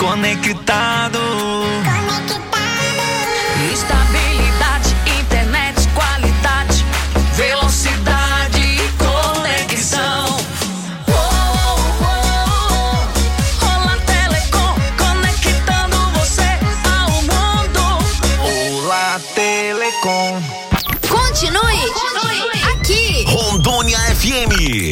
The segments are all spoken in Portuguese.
conectado. Estabilidade, internet, qualidade, velocidade e conexão. Olá Telecom, conectando você ao mundo. Olá Telecom. Continue aqui. Rondônia FM.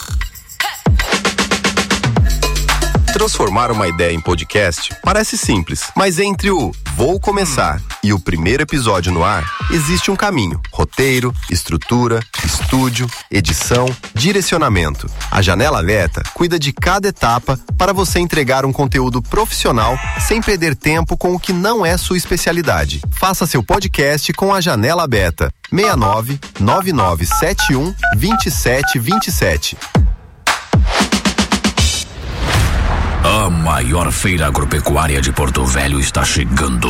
Transformar uma ideia em podcast parece simples, mas entre o Vou Começar e o primeiro episódio no ar, existe um caminho. Roteiro, estrutura, estúdio, edição, direcionamento. A Janela Beta cuida de cada etapa para você entregar um conteúdo profissional sem perder tempo com o que não é sua especialidade. Faça seu podcast com a Janela Beta. 69-9971-2727. A maior feira agropecuária de Porto Velho está chegando.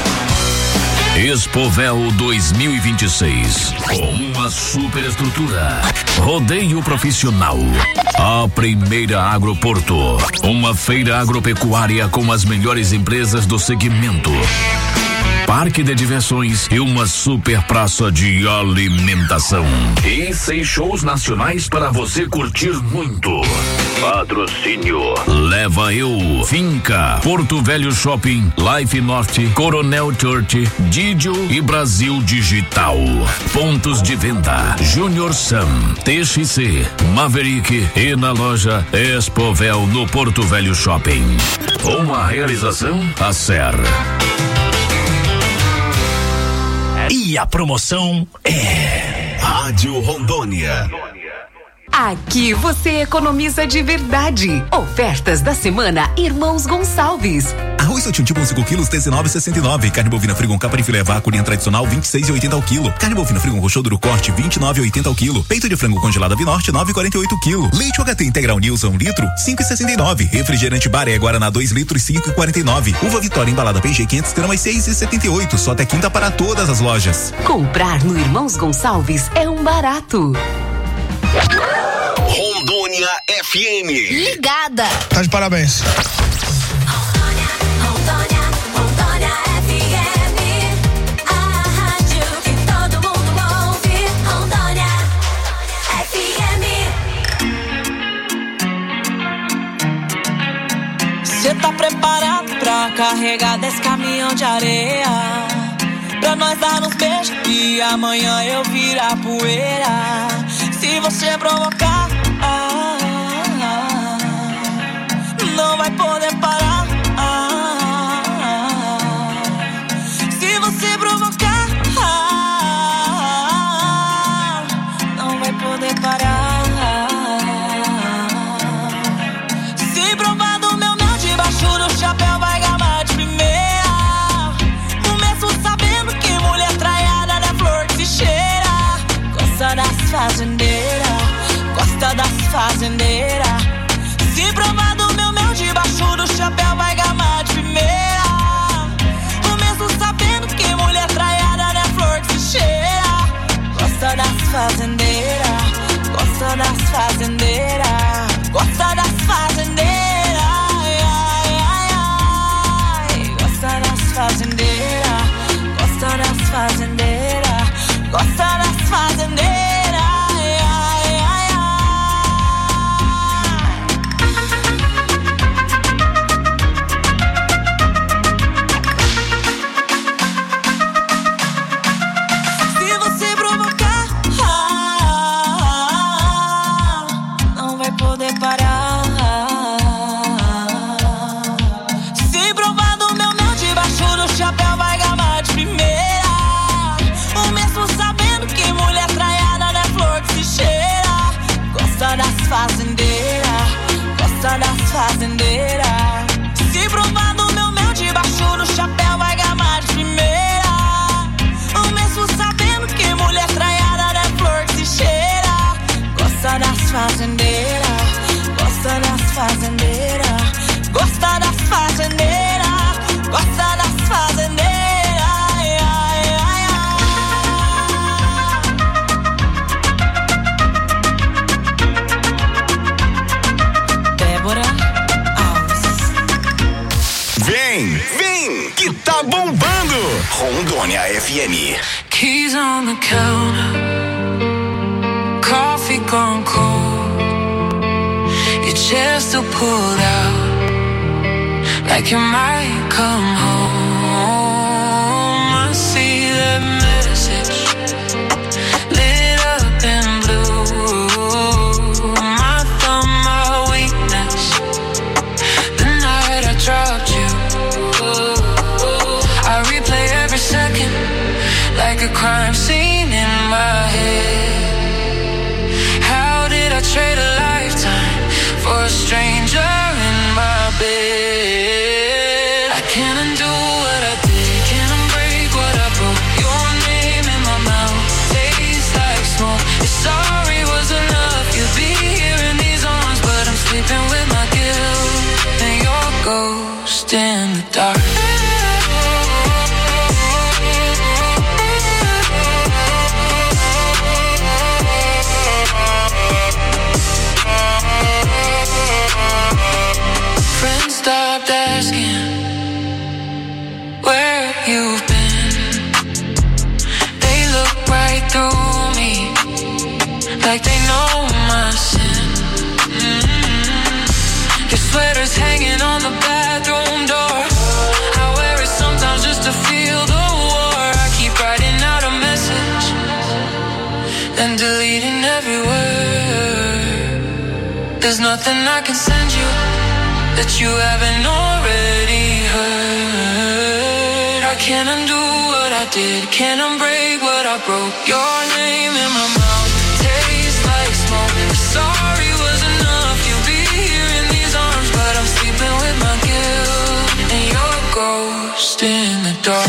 Expovel 2026. Com uma superestrutura. Rodeio profissional. A primeira Agroporto. Uma feira agropecuária com as melhores empresas do segmento. Parque de diversões e uma super praça de alimentação. E 6 shows nacionais para você curtir muito. Patrocínio. Leva Eu, Finca, Porto Velho Shopping, Life Norte, Coronel Church, Didio e Brasil Digital. Pontos de venda: Junior Sam, TXC, Maverick e na loja Expovel no Porto Velho Shopping. Uma realização Acer. E a promoção é Rádio Rondônia. Aqui você economiza de verdade. Ofertas da semana Irmãos Gonçalves. Arroz Sotinho 5 quilos, R$19,69. Carne bovina frigon capa de filé vácuo linha tradicional, R$26,80 ao quilo. Carne bovina frigon roxoduro corte, R$29,80 ao quilo. Peito de frango congelado Avinorte, R$9,48 o quilo. Leite UHT integral Nilson, 1 litro, R$5,69. Refrigerante Baré Guaraná 2 litros, R$5,49. Uva Vitória embalada PG 500 gramas, R$6,78. Só até quinta para todas as lojas. Comprar no Irmãos Gonçalves é um barato. Rondônia FM. Ligada. Tá de parabéns. Rondônia FM, a rádio que todo mundo ouve. Rondônia FM. Cê tá preparado pra carregar 10 caminhão de areia? Pra nós dar uns beijos e amanhã eu virar poeira. Se você provocar, não vai poder parar. Se você provocar, não vai poder parar. Se provar do meu mel debaixo do chapéu vai gamar de primeira. Começo sabendo que mulher traiada não é flor que se cheira. Gosta das fazendeiras, gosta das fazendeiras. Se provar do meu mel debaixo do chapéu Vem, que tá bombando. Rondônia FM. Keys on the counter, coffee gone cold, your chair still pulled out, like you might come home. I see that message, lit up in blue, my thumb, my weakness, the night I dropped you. I replay every second like a crime scene in my head. How did I trade a lifetime for a stranger in my bed? I can't undo what I did, can't unbreak what I broke. Your name in my mouth tastes like smoke. If sorry was enough, you'd be here in these arms, but I'm sleeping with my guilt and your ghost in the dark. Friends stopped asking where you've been. They look right through me like they know my sin. Your sweater's hanging on the bathroom door. I wear it sometimes just to feel the war. I keep writing out a message, then deleting every word. There's nothing I can send you that you haven't already heard. I can't undo what I did, can't unbreak what I broke. Your name in my mouth tastes like smoke. If sorry was enough, you'd be here in these arms, but I'm sleeping with my guilt and your ghost in the dark.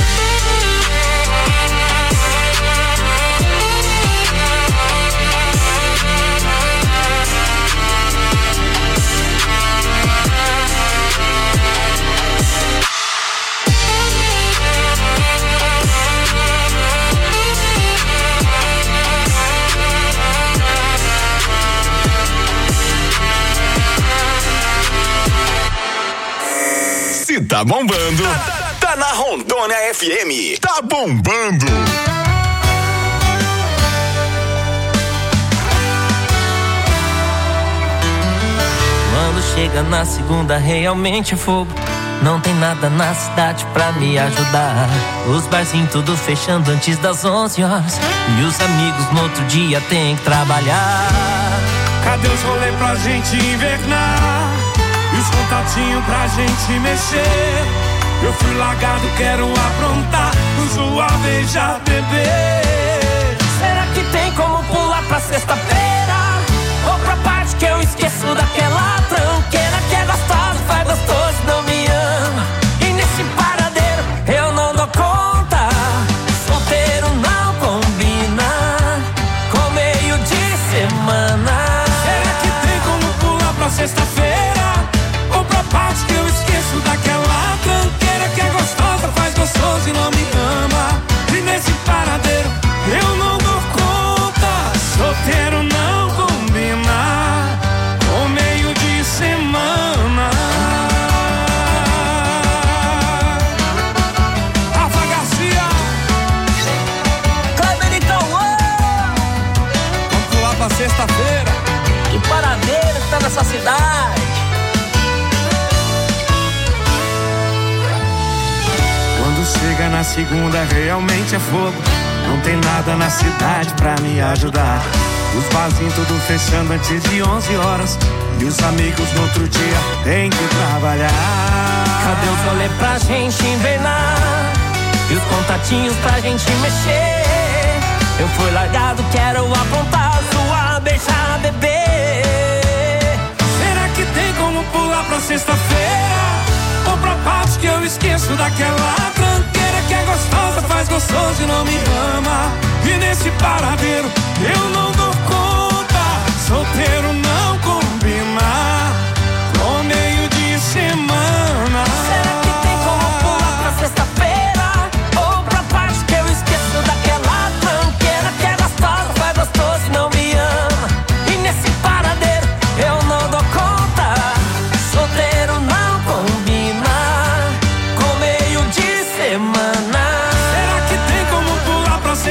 Se tá bombando, tá na Rondônia FM. Tá bombando. Quando chega na segunda realmente é fogo. Não tem nada na cidade pra me ajudar. Os barzinhos tudo fechando antes das 11 horas. E os amigos no outro dia têm que trabalhar. Cadê os rolê pra gente invernar? E os contatinhos pra gente mexer? Eu fui largado, quero aprontar, zoar, beijar, beber. Será que tem como pular pra sexta-feira? Ou pra parte que eu esqueço daquela tranqueira que é gostosa, faz gostoso, não me ama. E nesse paradeiro eu não dou conta. Solteiro não combina com meio de semana. Será que tem como pular pra sexta-feira? Ou pra parte que eu esqueço daquela tranqueira que é gostosa, faz gostoso e não me ama. E nesse paradeiro eu não dou conta. Solteiro não combina com meio de semana. Rafa Garcia, Kleber e Cauã. vamos pular pra sexta-feira. Que paradeiro que tá nessa cidade. Quando chega na segunda realmente é fogo. Não tem nada na cidade pra me ajudar. Os barzinhos tudo fechando antes de 11 horas. E os amigos no outro dia têm que trabalhar. Cadê os rolê pra gente invernar? E os contatinhos pra gente mexer? Eu fui largado, quero apontar, zoar, beijar, beber. Será que tem como pular pra sexta-feira? Ou pra parte que eu esqueço daquela tranqueira que é gostosa, faz gostoso e não me ama. E nesse paradeiro eu não dou conta. Solteiro não combina com meio de semana. Será que tem como pular pra sexta-feira? Ou pra parte que eu esqueço daquela tranqueira que é gostosa, faz gostoso e não me ama. E nesse paradeiro eu não dou conta. Solteiro não combina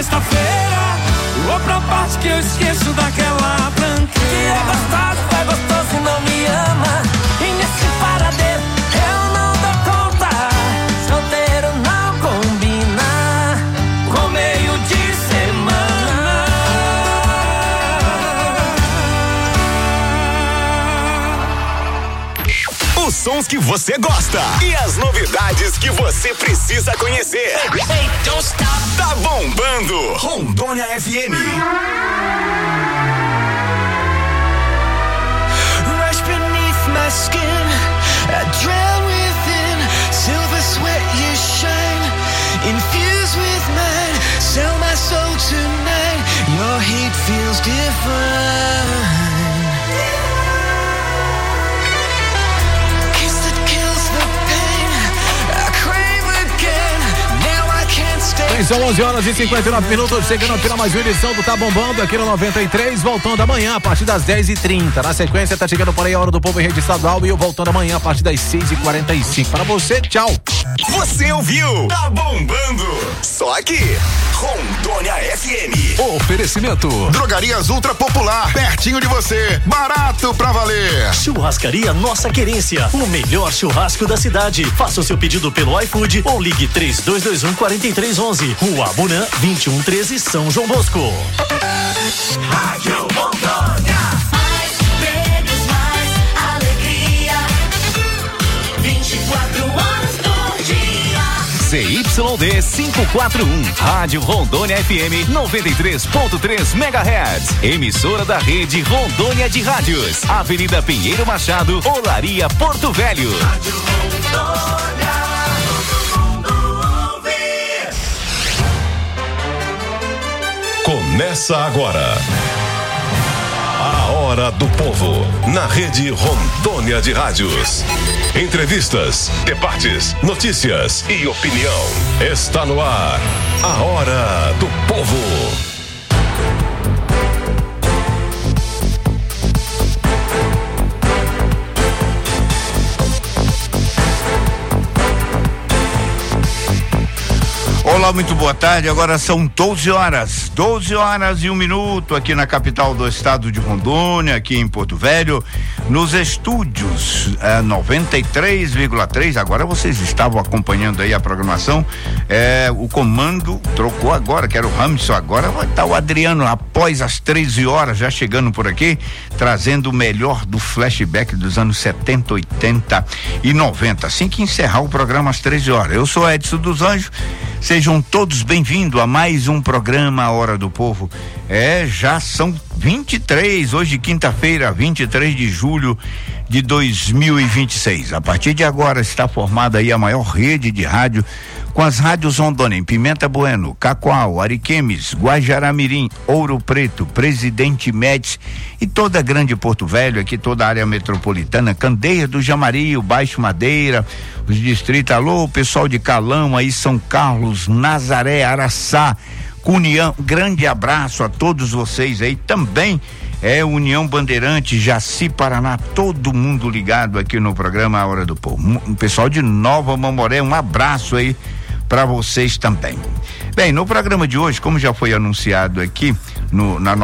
sexta-feira. Vou pra parte que eu esqueço daquela tranqueira. Que é gostoso e não me ama. E nesse paradeiro eu não dou conta. Solteiro não combina com meio de semana. Os sons que você gosta e as novidades que você precisa conhecer. Hey, don't stop. Tá bombando Rondônia FM. Rush beneath my skin, I drown within. Silver sweat you shine, infused with mine. Sell my soul tonight, your hate feels divine. Kiss that kills the pain, I crave again. Now I can't stay. São 11h59, chegando aqui na mais uma edição do Tá Bombando, aqui no 93, voltando amanhã a partir das 10h30. Na sequência, tá chegando por aí a Hora do Povo em Rede Estadual e eu voltando amanhã a partir das 6h45. Para você, tchau. Você ouviu? Tá bombando. Só aqui, Rondônia FM. Oferecimento. Drogarias Ultra Popular, pertinho de você. Barato pra valer. Churrascaria Nossa Querência, o melhor churrasco da cidade. Faça o seu pedido pelo iFood ou ligue 3221-4311. Rua Abunã, 2113, São João Bosco. Rádio Rondônia. Mais prêmios, mais alegria. 24 horas por dia. CYD 541, Rádio Rondônia FM 93.3 MHz. Emissora da rede Rondônia de Rádios. Avenida Pinheiro Machado, Olaria, Porto Velho. Rádio Rondônia. Começa agora a Hora do Povo, na rede Rondônia de Rádios. Entrevistas, debates, notícias e opinião. Está no ar a Hora do Povo. Olá, muito boa tarde. Agora são 12 horas e 1 minuto aqui na capital do estado de Rondônia, aqui em Porto Velho, nos estúdios 93,3. Agora vocês estavam acompanhando aí a programação. O comando trocou agora, que era o Ramson. Agora vai estar o Adriano após as 13 horas, já chegando por aqui, trazendo o melhor do flashback dos anos 70, 80 e 90. Assim que encerrar o programa às 13 horas. Eu sou Edson dos Anjos. Sejam todos bem-vindos a mais um programa A Hora do Povo. Já são 23, hoje quinta-feira, 23 de julho de 2026. A partir de agora está formada aí a maior rede de rádio com as rádios Rondônia em Pimenta Bueno, Cacoal, Ariquemes, Guajará-Mirim, Ouro Preto, Presidente Médici e toda a grande Porto Velho, aqui toda a área metropolitana, Candeia do Jamari, o Baixo Madeira, os distritos, alô, pessoal de Calão, aí São Carlos, Nazaré, Araçá, Cunião, grande abraço a todos vocês aí também. União Bandeirante, Jaci, Paraná, todo mundo ligado aqui no programa A Hora do Povo. O pessoal de Nova Mamoré, um abraço aí para vocês também. Bem, no programa de hoje, como já foi anunciado aqui na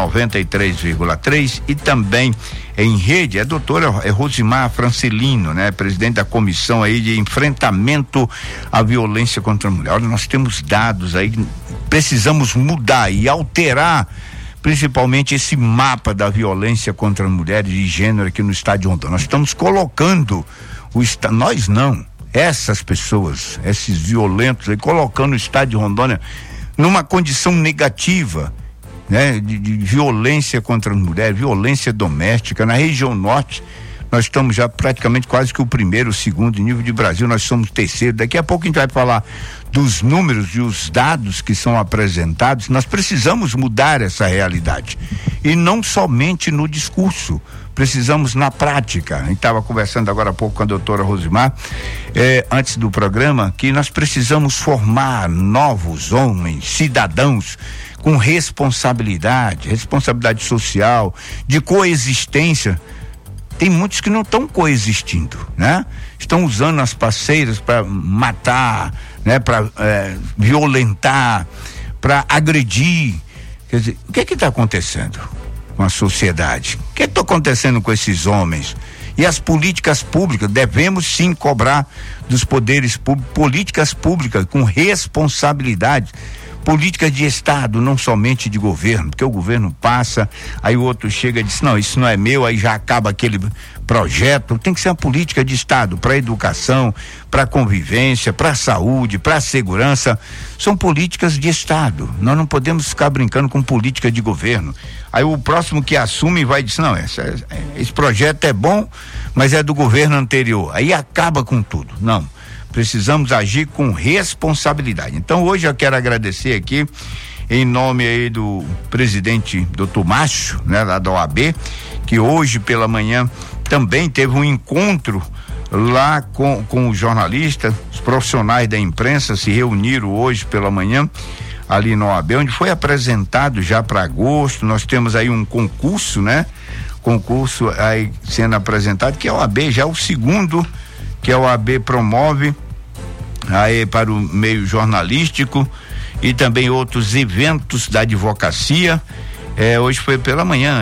93,3 e também em rede, a doutora Rosimar Francelino, né? Presidente da comissão aí de enfrentamento à violência contra a mulher. Olha, nós temos dados aí, precisamos mudar e alterar principalmente esse mapa da violência contra as mulheres e gênero aqui no estado de Rondônia. Nós estamos colocando nós não, essas pessoas, esses violentos aí, colocando o estado de Rondônia numa condição negativa, né? De violência contra as mulheres, violência doméstica. Na região norte, nós estamos já praticamente quase que o primeiro, o segundo nível de Brasil, nós somos terceiro. Daqui a pouco a gente vai falar dos números e os dados que são apresentados. Nós precisamos mudar essa realidade e não somente no discurso, precisamos na prática. A gente estava conversando agora há pouco com a doutora Rosimar, antes do programa, que nós precisamos formar novos homens, cidadãos com responsabilidade social, de coexistência. Tem muitos que não estão coexistindo, né? Estão usando as parceiras para matar, né? Para violentar, para agredir. Quer dizer, o que está acontecendo com a sociedade? O que está acontecendo com esses homens? E as políticas públicas, devemos sim cobrar dos poderes públicos, políticas públicas com responsabilidade, políticas de Estado, não somente de governo, porque o governo passa, aí o outro chega e diz, não, isso não é meu, aí já acaba aquele projeto. Tem que ser uma política de Estado para educação, para convivência, para saúde, para segurança. São políticas de Estado. Nós não podemos ficar brincando com política de governo. Aí o próximo que assume vai dizer, não, esse projeto é bom, mas é do governo anterior. Aí acaba com tudo. Não. Precisamos agir com responsabilidade. Então hoje eu quero agradecer aqui em nome aí do presidente Dr. Márcio, né, lá da OAB, que hoje pela manhã também teve um encontro lá com os jornalistas, os profissionais da imprensa se reuniram hoje pela manhã ali na OAB, onde foi apresentado já para agosto. Nós temos aí um concurso, né? Concurso aí sendo apresentado, que a OAB já é o segundo que a OAB promove aí para o meio jornalístico e também outros eventos da advocacia. Hoje foi pela manhã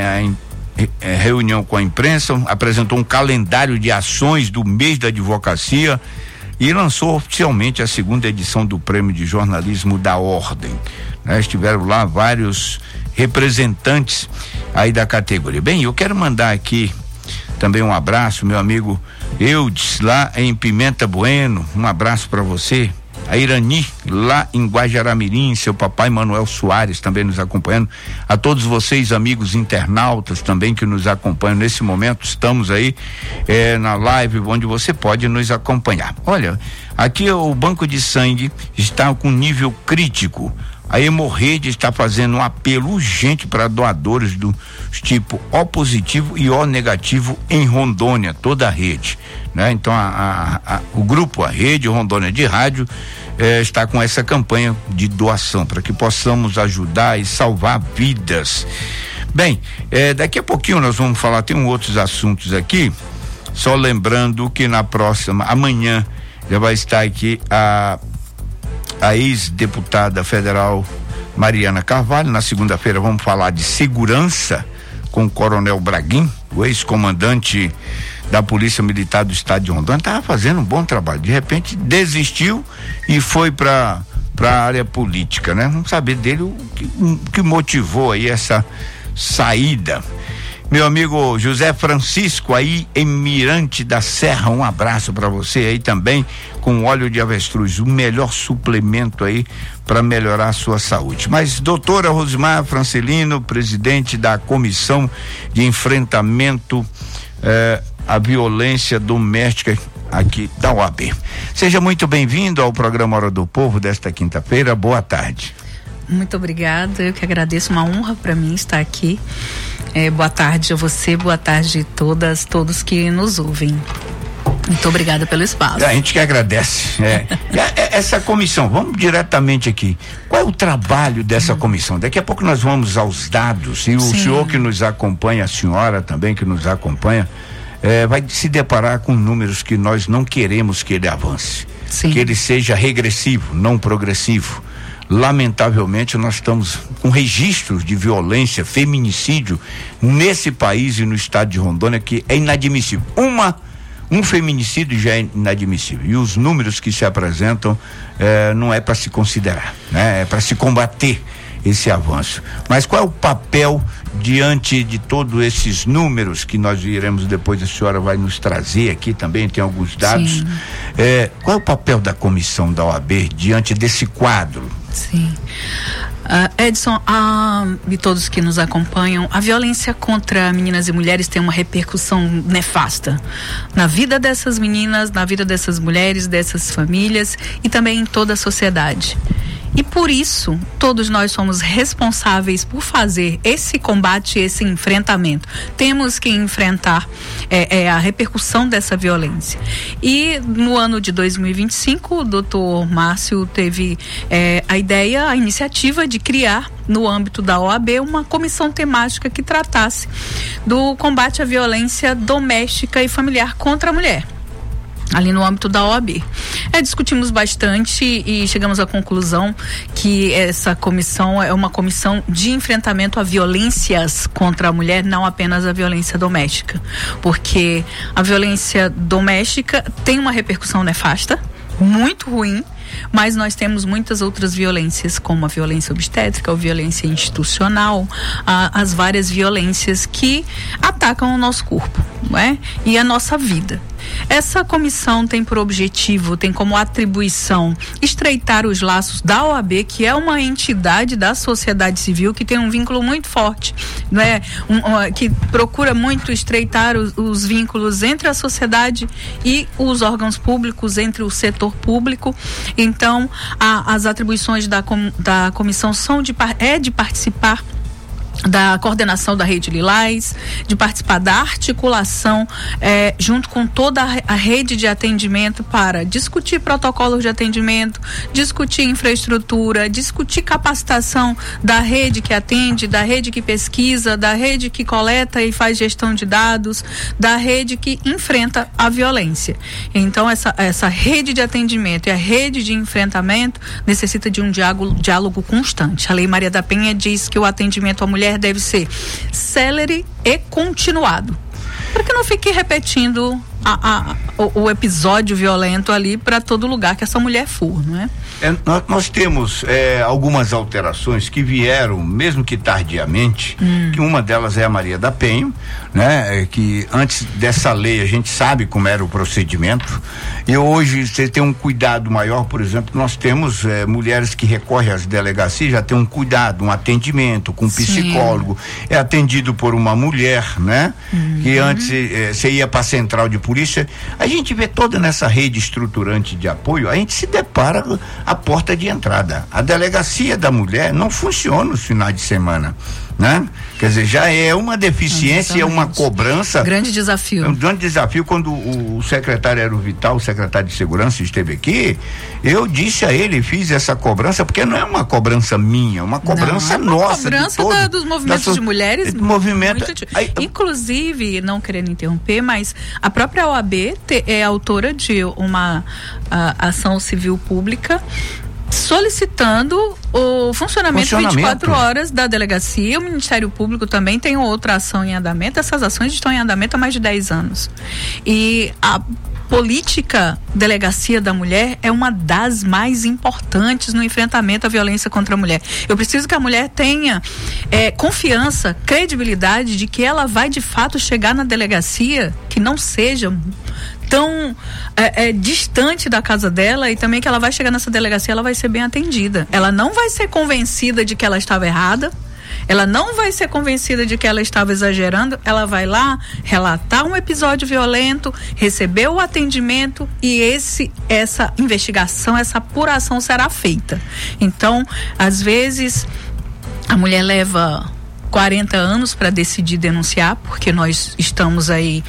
reunião com a imprensa, apresentou um calendário de ações do mês da advocacia e lançou oficialmente a segunda edição do Prêmio de Jornalismo da Ordem, né? Estiveram lá vários representantes aí da categoria. Bem, eu quero mandar aqui também um abraço, meu amigo Eudes, lá em Pimenta Bueno, um abraço para você. A Irani, lá em Guajaramirim, seu papai Manuel Soares também nos acompanhando. A todos vocês, amigos internautas também que nos acompanham nesse momento, estamos aí na live onde você pode nos acompanhar. Olha, aqui o banco de sangue está com nível crítico. A Hemorrede está fazendo um apelo urgente para doadores do tipo O positivo e O negativo em Rondônia, toda a rede, né? Então o grupo, a Rede Rondônia de Rádio, está com essa campanha de doação para que possamos ajudar e salvar vidas. Bem, daqui a pouquinho nós vamos falar, tem outros assuntos aqui, só lembrando que na próxima, amanhã, já vai estar aqui a ex-deputada federal Mariana Carvalho. Na segunda-feira vamos falar de segurança com o Coronel Braguin, o ex-comandante da Polícia Militar do Estado de Rondônia. Estava fazendo um bom trabalho, de repente desistiu e foi para a área política, né? Vamos saber dele o que motivou aí essa saída. Meu amigo José Francisco, aí em Mirante da Serra, um abraço para você aí também, com óleo de avestruz, o melhor suplemento aí para melhorar a sua saúde. Mas doutora Rosimar Francelino, presidente da Comissão de Enfrentamento à Violência Doméstica aqui da OAB. Seja muito bem-vindo ao programa Hora do Povo desta quinta-feira. Boa tarde. Muito obrigada, eu que agradeço, uma honra para mim estar aqui. Boa tarde a você, boa tarde a todos que nos ouvem. Muito obrigada pelo espaço. A gente que agradece. Essa comissão, vamos diretamente aqui. Qual é o trabalho dessa comissão? Daqui a pouco nós vamos aos dados e o senhor que nos acompanha, a senhora também que nos acompanha, vai se deparar com números que nós não queremos que ele avance. Sim. Que ele seja regressivo, não progressivo. Lamentavelmente nós estamos com registros de violência, feminicídio nesse país e no estado de Rondônia que é inadmissível. Um feminicídio já é inadmissível e os números que se apresentam não é para se considerar, né? É para se combater esse avanço. Mas qual é o papel diante de todos esses números que nós iremos depois, a senhora vai nos trazer aqui também, tem alguns dados. Qual é o papel da comissão da OAB diante desse quadro? Sim. Edson, e todos que nos acompanham, a violência contra meninas e mulheres tem uma repercussão nefasta na vida dessas meninas, na vida dessas mulheres, dessas famílias e também em toda a sociedade. E por isso, todos nós somos responsáveis por fazer esse combate, esse enfrentamento. Temos que enfrentar a repercussão dessa violência. E no ano de 2025, o doutor Márcio teve a iniciativa de criar, no âmbito da OAB, uma comissão temática que tratasse do combate à violência doméstica e familiar contra a mulher. Ali no âmbito da OAB. Discutimos bastante e chegamos à conclusão que essa comissão é uma comissão de enfrentamento a violências contra a mulher, não apenas a violência doméstica, porque a violência doméstica tem uma repercussão nefasta, muito ruim, mas nós temos muitas outras violências, como a violência obstétrica, a violência institucional, as várias violências que atacam o nosso corpo, não é? E a nossa vida. Essa comissão tem por objetivo, tem como atribuição estreitar os laços da OAB, que é uma entidade da sociedade civil que tem um vínculo muito forte, não é? Que procura muito estreitar os vínculos entre a sociedade e os órgãos públicos, entre o setor público. Então, as atribuições da comissão são de participar da coordenação da Rede Lilás, de participar da articulação junto com toda a rede de atendimento para discutir protocolos de atendimento, discutir infraestrutura, discutir capacitação da rede que atende, da rede que pesquisa, da rede que coleta e faz gestão de dados, da rede que enfrenta a violência. Então essa rede de atendimento e a rede de enfrentamento necessita de um diálogo constante. A Lei Maria da Penha diz que o atendimento à mulher deve ser célere e continuado, para que não fique repetindo o episódio violento ali para todo lugar que essa mulher for, não é? Nós temos algumas alterações que vieram, mesmo que tardiamente, que uma delas é a Maria da Penha, né? Que antes dessa lei a gente sabe como era o procedimento, e hoje você tem um cuidado maior. Por exemplo, nós temos mulheres que recorrem às delegacias, já tem um cuidado, um atendimento com um psicólogo, é atendido por uma mulher, né? Que antes você ia para a central de polícia. A gente vê toda nessa rede estruturante de apoio, a gente se depara a porta de entrada. A delegacia da mulher não funciona nos finais de semana, né? Quer dizer, já é uma deficiência, é uma cobrança. Grande desafio. É um grande desafio. Quando o secretário Aero Vital, o secretário de Segurança, esteve aqui, eu disse a ele, fiz essa cobrança, porque não é uma cobrança minha, é uma cobrança nossa. É uma cobrança dos movimentos de mulheres. Movimento. Inclusive, não querendo interromper, mas a própria OAB é autora de uma ação civil pública solicitando o funcionamento 24 horas da delegacia. O Ministério Público também tem outra ação em andamento. Essas ações estão em andamento há mais de 10 anos. E a política delegacia da mulher é uma das mais importantes no enfrentamento à violência contra a mulher. Eu preciso que a mulher tenha confiança, credibilidade de que ela vai de fato chegar na delegacia, que não seja tão distante da casa dela, e também que ela vai chegar nessa delegacia, ela vai ser bem atendida. Ela não vai ser convencida de que ela estava errada, ela não vai ser convencida de que ela estava exagerando, ela vai lá relatar um episódio violento, receber o atendimento e essa investigação, essa apuração será feita. Então, às vezes, a mulher leva 40 anos para decidir denunciar, porque nós estamos aí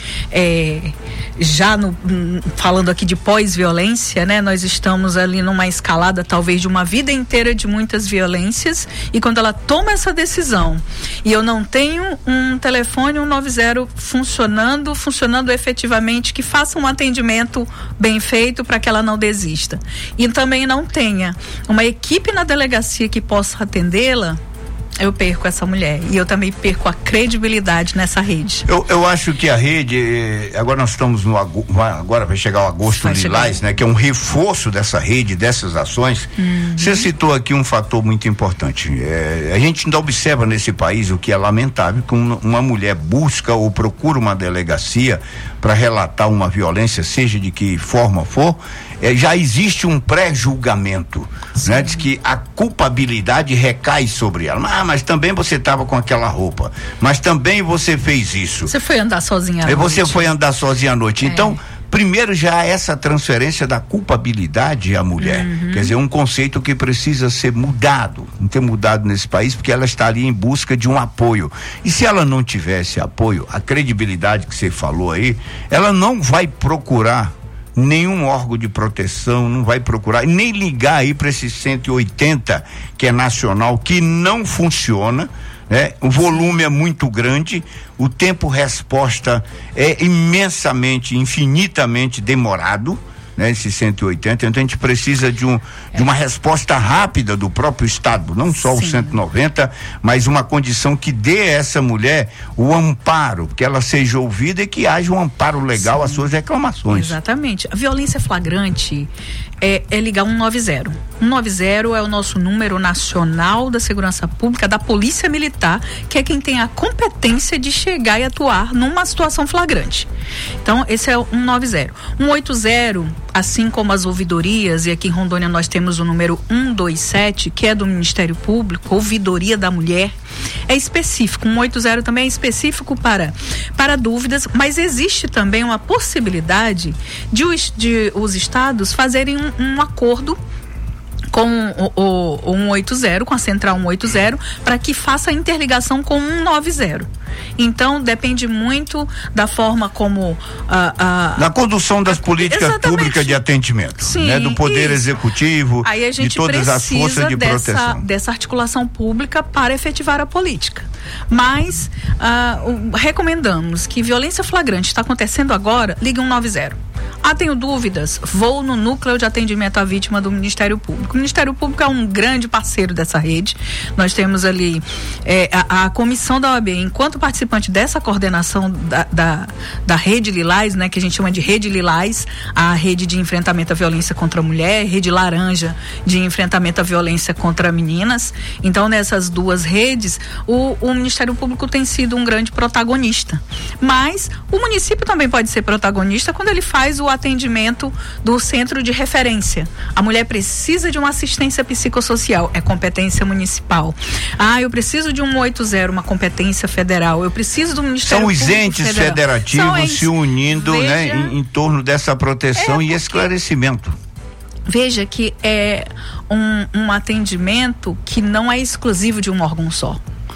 já falando aqui de pós-violência, né? Nós estamos ali numa escalada talvez de uma vida inteira de muitas violências, e quando ela toma essa decisão e eu não tenho um telefone 190 funcionando efetivamente, que faça um atendimento bem feito para que ela não desista, e também não tenha uma equipe na delegacia que possa atendê-la, eu perco essa mulher, e eu também perco a credibilidade nessa rede. Eu acho que a rede, agora nós estamos agora vai chegar o Agosto Lilás, né? Que é um reforço dessa rede, dessas ações. Você citou aqui um fator muito importante. A gente ainda observa nesse país, o que é lamentável, que uma mulher busca ou procura uma delegacia para relatar uma violência, seja de que forma for, já existe um pré-julgamento, né? Diz que a culpabilidade recai sobre ela. Mas também você estava com aquela roupa, mas também você fez isso. Você foi andar sozinha à noite. Você foi andar sozinha à noite. Então, primeiro já há essa transferência da culpabilidade à mulher. Quer dizer, um conceito que precisa ser mudado, não ter mudado nesse país, porque ela está ali em busca de um apoio. E se ela não tivesse apoio, a credibilidade que você falou aí, ela não vai procurar nenhum órgão de proteção, não vai procurar, nem ligar aí para esse 180 que é nacional, que não funciona, né? O volume é muito grande, o tempo resposta é infinitamente demorado, né? Esse 180, então a gente precisa de uma resposta rápida do próprio Estado, não só o 190, mas uma condição que dê a essa mulher o amparo, que ela seja ouvida e que haja um amparo legal às suas reclamações. Exatamente. A violência flagrante é ligar 190. 190 é o nosso número nacional da segurança pública, da Polícia Militar, que é quem tem a competência de chegar e atuar numa situação flagrante. Então, esse é o 190. 180, assim como as ouvidorias, e aqui em Rondônia nós temos o número 127, que é do Ministério Público, ouvidoria da mulher, é específico. 180 também é específico para dúvidas, mas existe também uma possibilidade de os estados fazerem um acordo com o 180, com a central 180, para que faça a interligação com 190. Então, depende muito da forma como na condução das políticas públicas de atendimento, sim, né? Do Poder Executivo, aí a gente de todas as forças de proteção. Dessa articulação pública para efetivar a política. Mas recomendamos que violência flagrante está acontecendo agora, ligue 190. Tenho dúvidas, vou no núcleo de atendimento à vítima do Ministério Público. O Ministério Público é um grande parceiro dessa rede. Nós temos ali a comissão da OAB, enquanto participante dessa coordenação da Rede Lilás, né, que a gente chama de Rede Lilás, a rede de enfrentamento à violência contra a mulher, Rede Laranja de enfrentamento à violência contra meninas. Então, nessas duas redes, o Ministério Público tem sido um grande protagonista. Mas o município também pode ser protagonista quando ele faz o atendimento do centro de referência. A mulher precisa de uma assistência psicossocial, é competência municipal. Eu preciso de 180, uma competência federal. Eu preciso do Ministério Público São os entes federativos se unindo, né, em torno dessa proteção e esclarecimento. Veja que é um atendimento que não é exclusivo de um órgão só.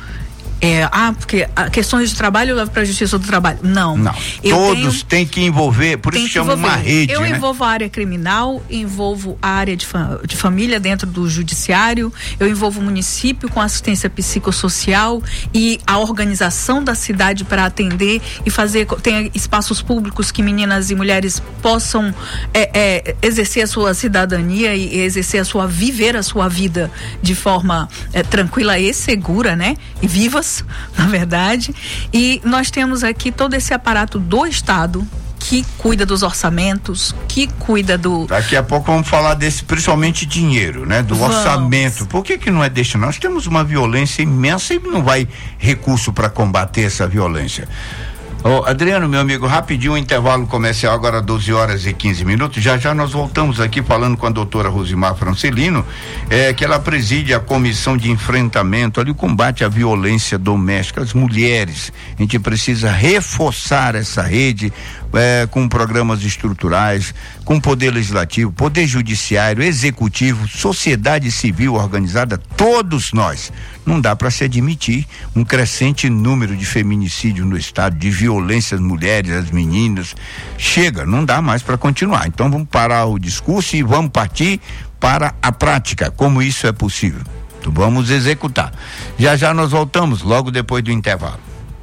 Porque questões de trabalho eu levo para a Justiça do Trabalho. Não. Todos têm que envolver, por isso chama uma rede. Eu né? envolvo a área criminal, envolvo a área de família dentro do judiciário, eu envolvo o município com assistência psicossocial e a organização da cidade para atender e tem espaços públicos que meninas e mulheres possam exercer a sua cidadania e viver a sua vida de forma tranquila e segura, né? E vivas, na verdade, e nós temos aqui todo esse aparato do Estado que cuida dos orçamentos, que cuida do... Daqui a pouco vamos falar desse, principalmente dinheiro, né? Do orçamento. Por que não é destinado? Nós temos uma violência imensa e não vai recurso para combater essa violência. Adriano, meu amigo, rapidinho, um intervalo comercial, agora 12h15. Já nós voltamos aqui falando com a doutora Rosimar Francelino, que ela preside a comissão de enfrentamento ali, o combate à violência doméstica, as mulheres. A gente precisa reforçar essa rede com programas estruturais, com poder legislativo, poder judiciário, executivo, sociedade civil organizada, todos nós. Não dá para se admitir um crescente número de feminicídio no estado, de violência às mulheres, às meninas. Chega, não dá mais para continuar. Então vamos parar o discurso e vamos partir para a prática, como isso é possível. Então vamos executar. Já nós voltamos, logo depois do intervalo.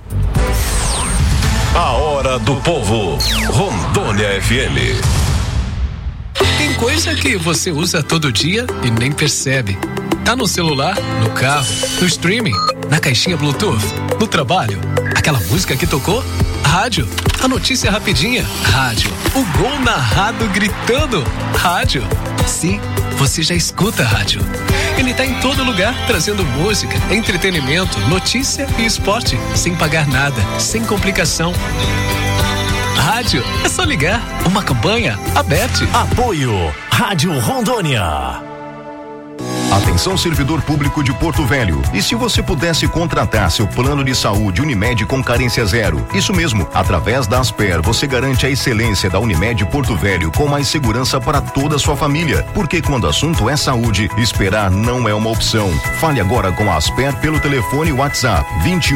A Hora do Povo, Rondônia FM. Tem coisa que você usa todo dia e nem percebe. Tá no celular, no carro, no streaming, na caixinha Bluetooth, no trabalho. Aquela música que tocou? Rádio. A notícia rapidinha? Rádio. O gol narrado gritando? Rádio. Sim, você já escuta rádio. Ele tá em todo lugar, trazendo música, entretenimento, notícia e esporte, sem pagar nada, sem complicação. Rádio, é só ligar. Uma campanha aberta. Apoio Rádio Rondônia. Atenção, servidor público de Porto Velho. E se você pudesse contratar seu plano de saúde Unimed com carência zero? Isso mesmo, através da Asper, você garante a excelência da Unimed Porto Velho com mais segurança para toda a sua família. Porque quando o assunto é saúde, esperar não é uma opção. Fale agora com a Asper pelo telefone WhatsApp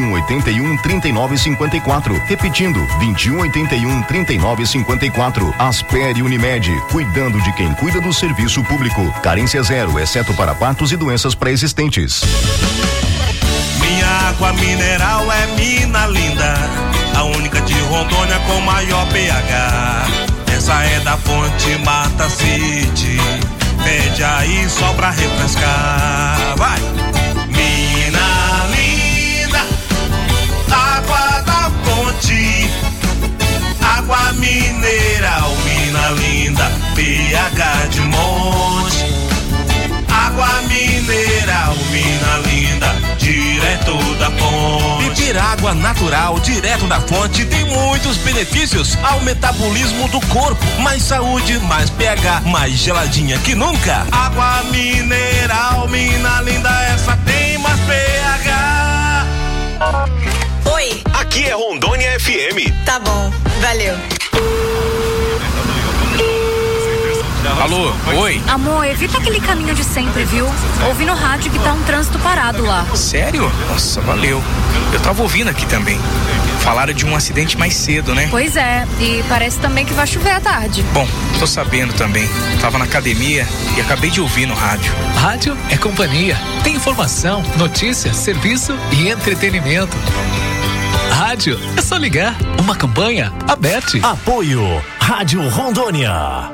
2181-3954. Repetindo, 2181-3954. Asper e Unimed, cuidando de quem cuida do serviço público. Carência zero, exceto para partos e doenças pré-existentes. Minha água mineral é mina linda, a única de Rondônia com maior pH. É essa é da fonte Mata City. Pede aí só pra refrescar. Vai! Mina linda, água da fonte, água mineral, mina linda, pH de monte. Água mineral, mina linda, direto da fonte. Beber água natural, direto da fonte, tem muitos benefícios ao metabolismo do corpo. Mais saúde, mais pH, mais geladinha que nunca. Água mineral, mina linda, essa tem mais pH. Oi. Aqui é Rondônia FM. Tá bom, valeu. Alô, oi. Amor, evita aquele caminho de sempre, viu? Ouvi no rádio que tá um trânsito parado lá. Sério? Nossa, valeu. Eu tava ouvindo aqui também. Falaram de um acidente mais cedo, né? Pois é, e parece também que vai chover à tarde. Bom, tô sabendo também. Tava na academia e acabei de ouvir no rádio. Rádio é companhia. Tem informação, notícia, serviço e entretenimento. Rádio é só ligar. Uma campanha aberta. Apoio Rádio Rondônia.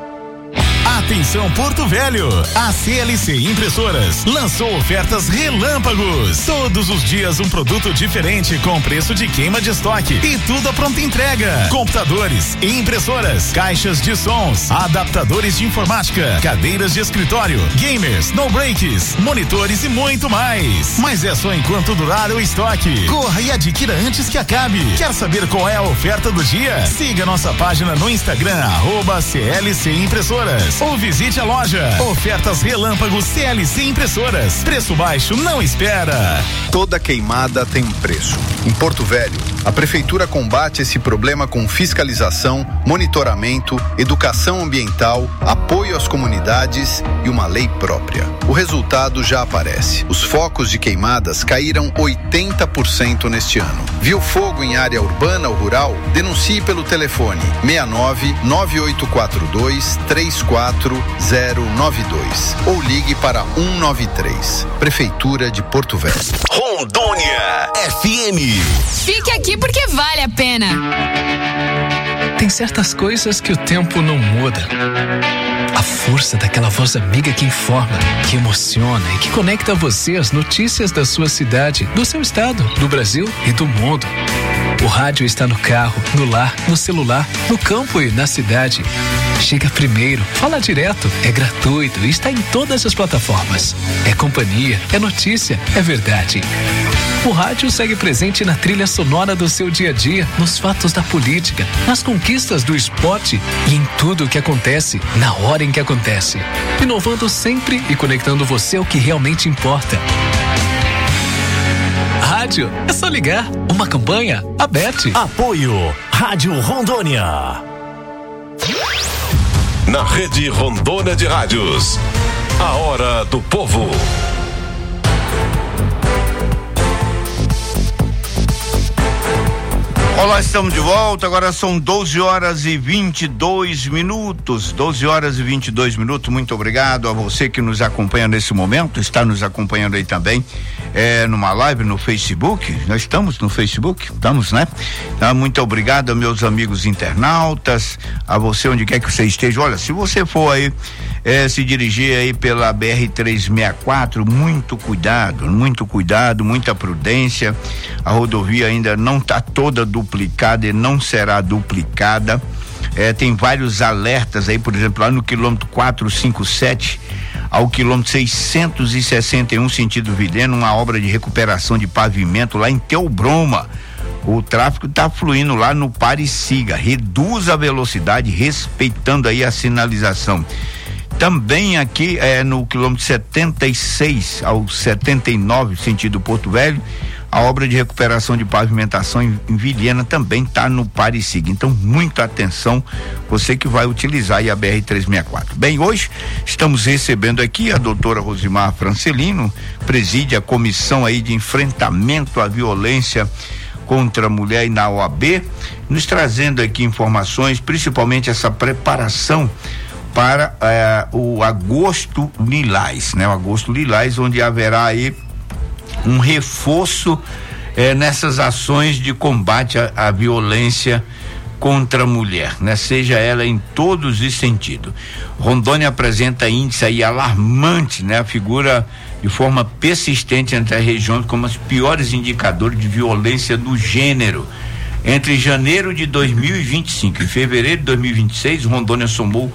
Atenção Porto Velho, a CLC Impressoras lançou ofertas relâmpagos. Todos os dias um produto diferente com preço de queima de estoque e tudo a pronta entrega. Computadores, impressoras, caixas de sons, adaptadores de informática, cadeiras de escritório, gamers, no breaks, monitores e muito mais. Mas é só enquanto durar o estoque. Corra e adquira antes que acabe. Quer saber qual é a oferta do dia? Siga nossa página no Instagram @CLC Impressoras. Ou visite a loja. Ofertas relâmpagos CLC Impressoras. Preço baixo não espera. Toda queimada tem um preço. Em Porto Velho, a prefeitura combate esse problema com fiscalização, monitoramento, educação ambiental, apoio às comunidades e uma lei própria. O resultado já aparece. Os focos de queimadas caíram 80% neste ano. Viu fogo em área urbana ou rural? Denuncie pelo telefone 69 9842 34 092 ou ligue para 193. Prefeitura de Porto Velho. Rondônia FM. Fique aqui porque vale a pena. Tem certas coisas que o tempo não muda. A força daquela voz amiga que informa, que emociona e que conecta você às notícias da sua cidade, do seu estado, do Brasil e do mundo. O rádio está no carro, no lar, no celular, no campo e na cidade. Chega primeiro, fala direto, é gratuito e está em todas as plataformas. É companhia, é notícia, é verdade. O rádio segue presente na trilha sonora do seu dia a dia, nos fatos da política, nas conquistas do esporte e em tudo o que acontece, na hora em que acontece. Inovando sempre e conectando você ao que realmente importa. Rádio é só ligar. Uma campanha aberta. Apoio Rádio Rondônia. Na Rede Rondônia de Rádios, a hora do povo. Olá, estamos de volta, agora são 12 horas e 22 minutos, 12 horas e 22 minutos, muito obrigado a você que nos acompanha nesse momento, está nos acompanhando aí também, numa live no Facebook, nós estamos no Facebook, estamos, né? Então, muito obrigado a meus amigos internautas, a você onde quer que você esteja, olha, se você for aí, se dirigir aí pela BR-364, muito cuidado, muita prudência, a rodovia ainda não está toda duplicada e não será duplicada, tem vários alertas aí, por exemplo, lá no quilômetro 457 ao quilômetro 661 sentido Vilhena, uma obra de recuperação de pavimento lá em Teobroma. O tráfego está fluindo lá no pare e siga, reduz a velocidade respeitando aí a sinalização. Também aqui no quilômetro 76 ao 79 sentido Porto Velho, a obra de recuperação de pavimentação em Vilhena também está no pare e siga. Então, muita atenção, você que vai utilizar aí a BR-364. Bem, hoje estamos recebendo aqui a doutora Rosimar Francelino, preside a comissão aí de enfrentamento à violência contra a mulher na OAB, nos trazendo aqui informações, principalmente essa preparação para o Agosto Lilás, né? O Agosto Lilás, onde haverá aí um reforço nessas ações de combate à violência contra a mulher, né? Seja ela em todos os sentidos. Rondônia apresenta índice aí alarmante, né? Figura de forma persistente entre as regiões como os piores indicadores de violência do gênero. Entre janeiro de 2025 e fevereiro de 2026, Rondônia somou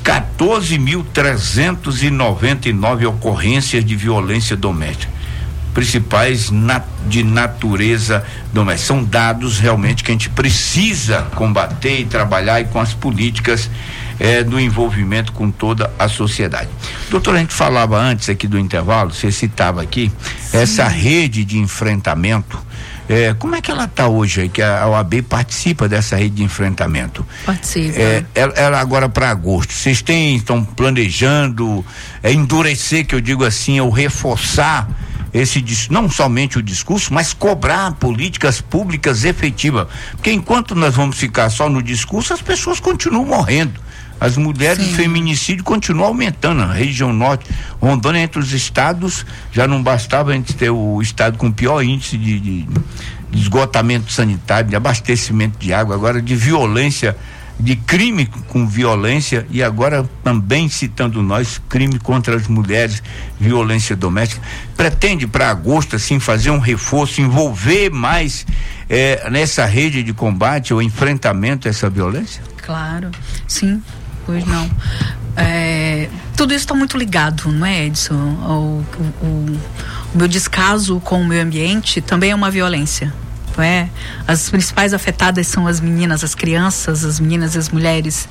14.399 ocorrências de violência doméstica, principais de natureza doméstica. São dados realmente que a gente precisa combater e trabalhar, e com as políticas do envolvimento com toda a sociedade. Doutor, a gente falava antes aqui do intervalo, você citava aqui essa rede de enfrentamento. Como é que ela está hoje aí, que a OAB participa dessa rede de enfrentamento? Participa. Ela agora para agosto, vocês estão planejando endurecer, que eu digo assim, ou reforçar não somente o discurso, mas cobrar políticas públicas efetivas, porque enquanto nós vamos ficar só no discurso, as pessoas continuam morrendo. As mulheres de feminicídio continuam aumentando. Na região norte, Rondônia, entre os estados, já não bastava a gente ter o estado com o pior índice de esgotamento sanitário, de abastecimento de água, agora de violência, de crime com violência, e agora também citando nós, crime contra as mulheres, violência doméstica. Pretende para agosto assim fazer um reforço, envolver mais nessa rede de combate ou enfrentamento a essa violência? Claro, sim. Pois não. Tudo isso está muito ligado, não é, Edson? O meu descaso com o meio ambiente também é uma violência. Não é? As principais afetadas são as meninas, as crianças, as meninas e as mulheres.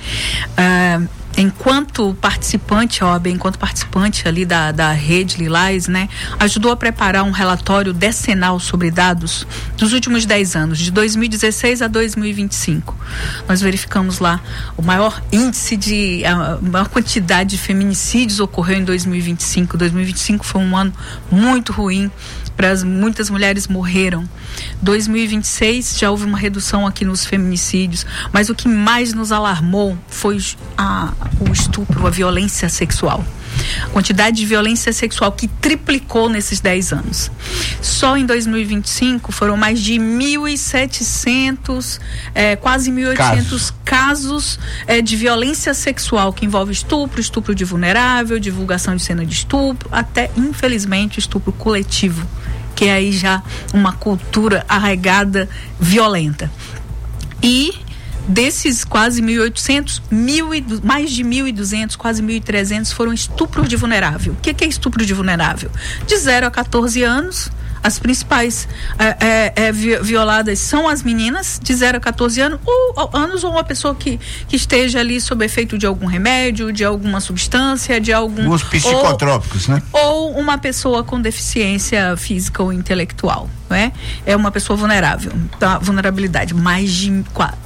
Enquanto participante, a OAB, enquanto participante ali da Rede Lilás, né, ajudou a preparar um relatório decenal sobre dados dos últimos 10 anos, de 2016 a 2025. Nós verificamos lá o maior índice a maior quantidade de feminicídios ocorreu em 2025. 2025 foi um ano muito ruim, muitas mulheres morreram. 2026 já houve uma redução aqui nos feminicídios, mas o que mais nos alarmou foi o estupro, a violência sexual. A quantidade de violência sexual que triplicou nesses 10 anos. Só em 2025 foram mais de 1.700, quase 1.800 casos de violência sexual, que envolve estupro de vulnerável, divulgação de cena de estupro, até, infelizmente, estupro coletivo, que é aí já uma cultura arraigada violenta. E desses quase 1.800, mais de 1.200, quase 1.300 foram estupros de vulnerável. O que é estupro de vulnerável? De 0 a 14 anos, as principais violadas são as meninas de 0 a 14 anos, ou uma pessoa que esteja ali sob efeito de algum remédio, de alguma substância, de alguns psicotrópicos, né? Ou uma pessoa com deficiência física ou intelectual, não é? É uma pessoa vulnerável, tá? Vulnerabilidade, mais de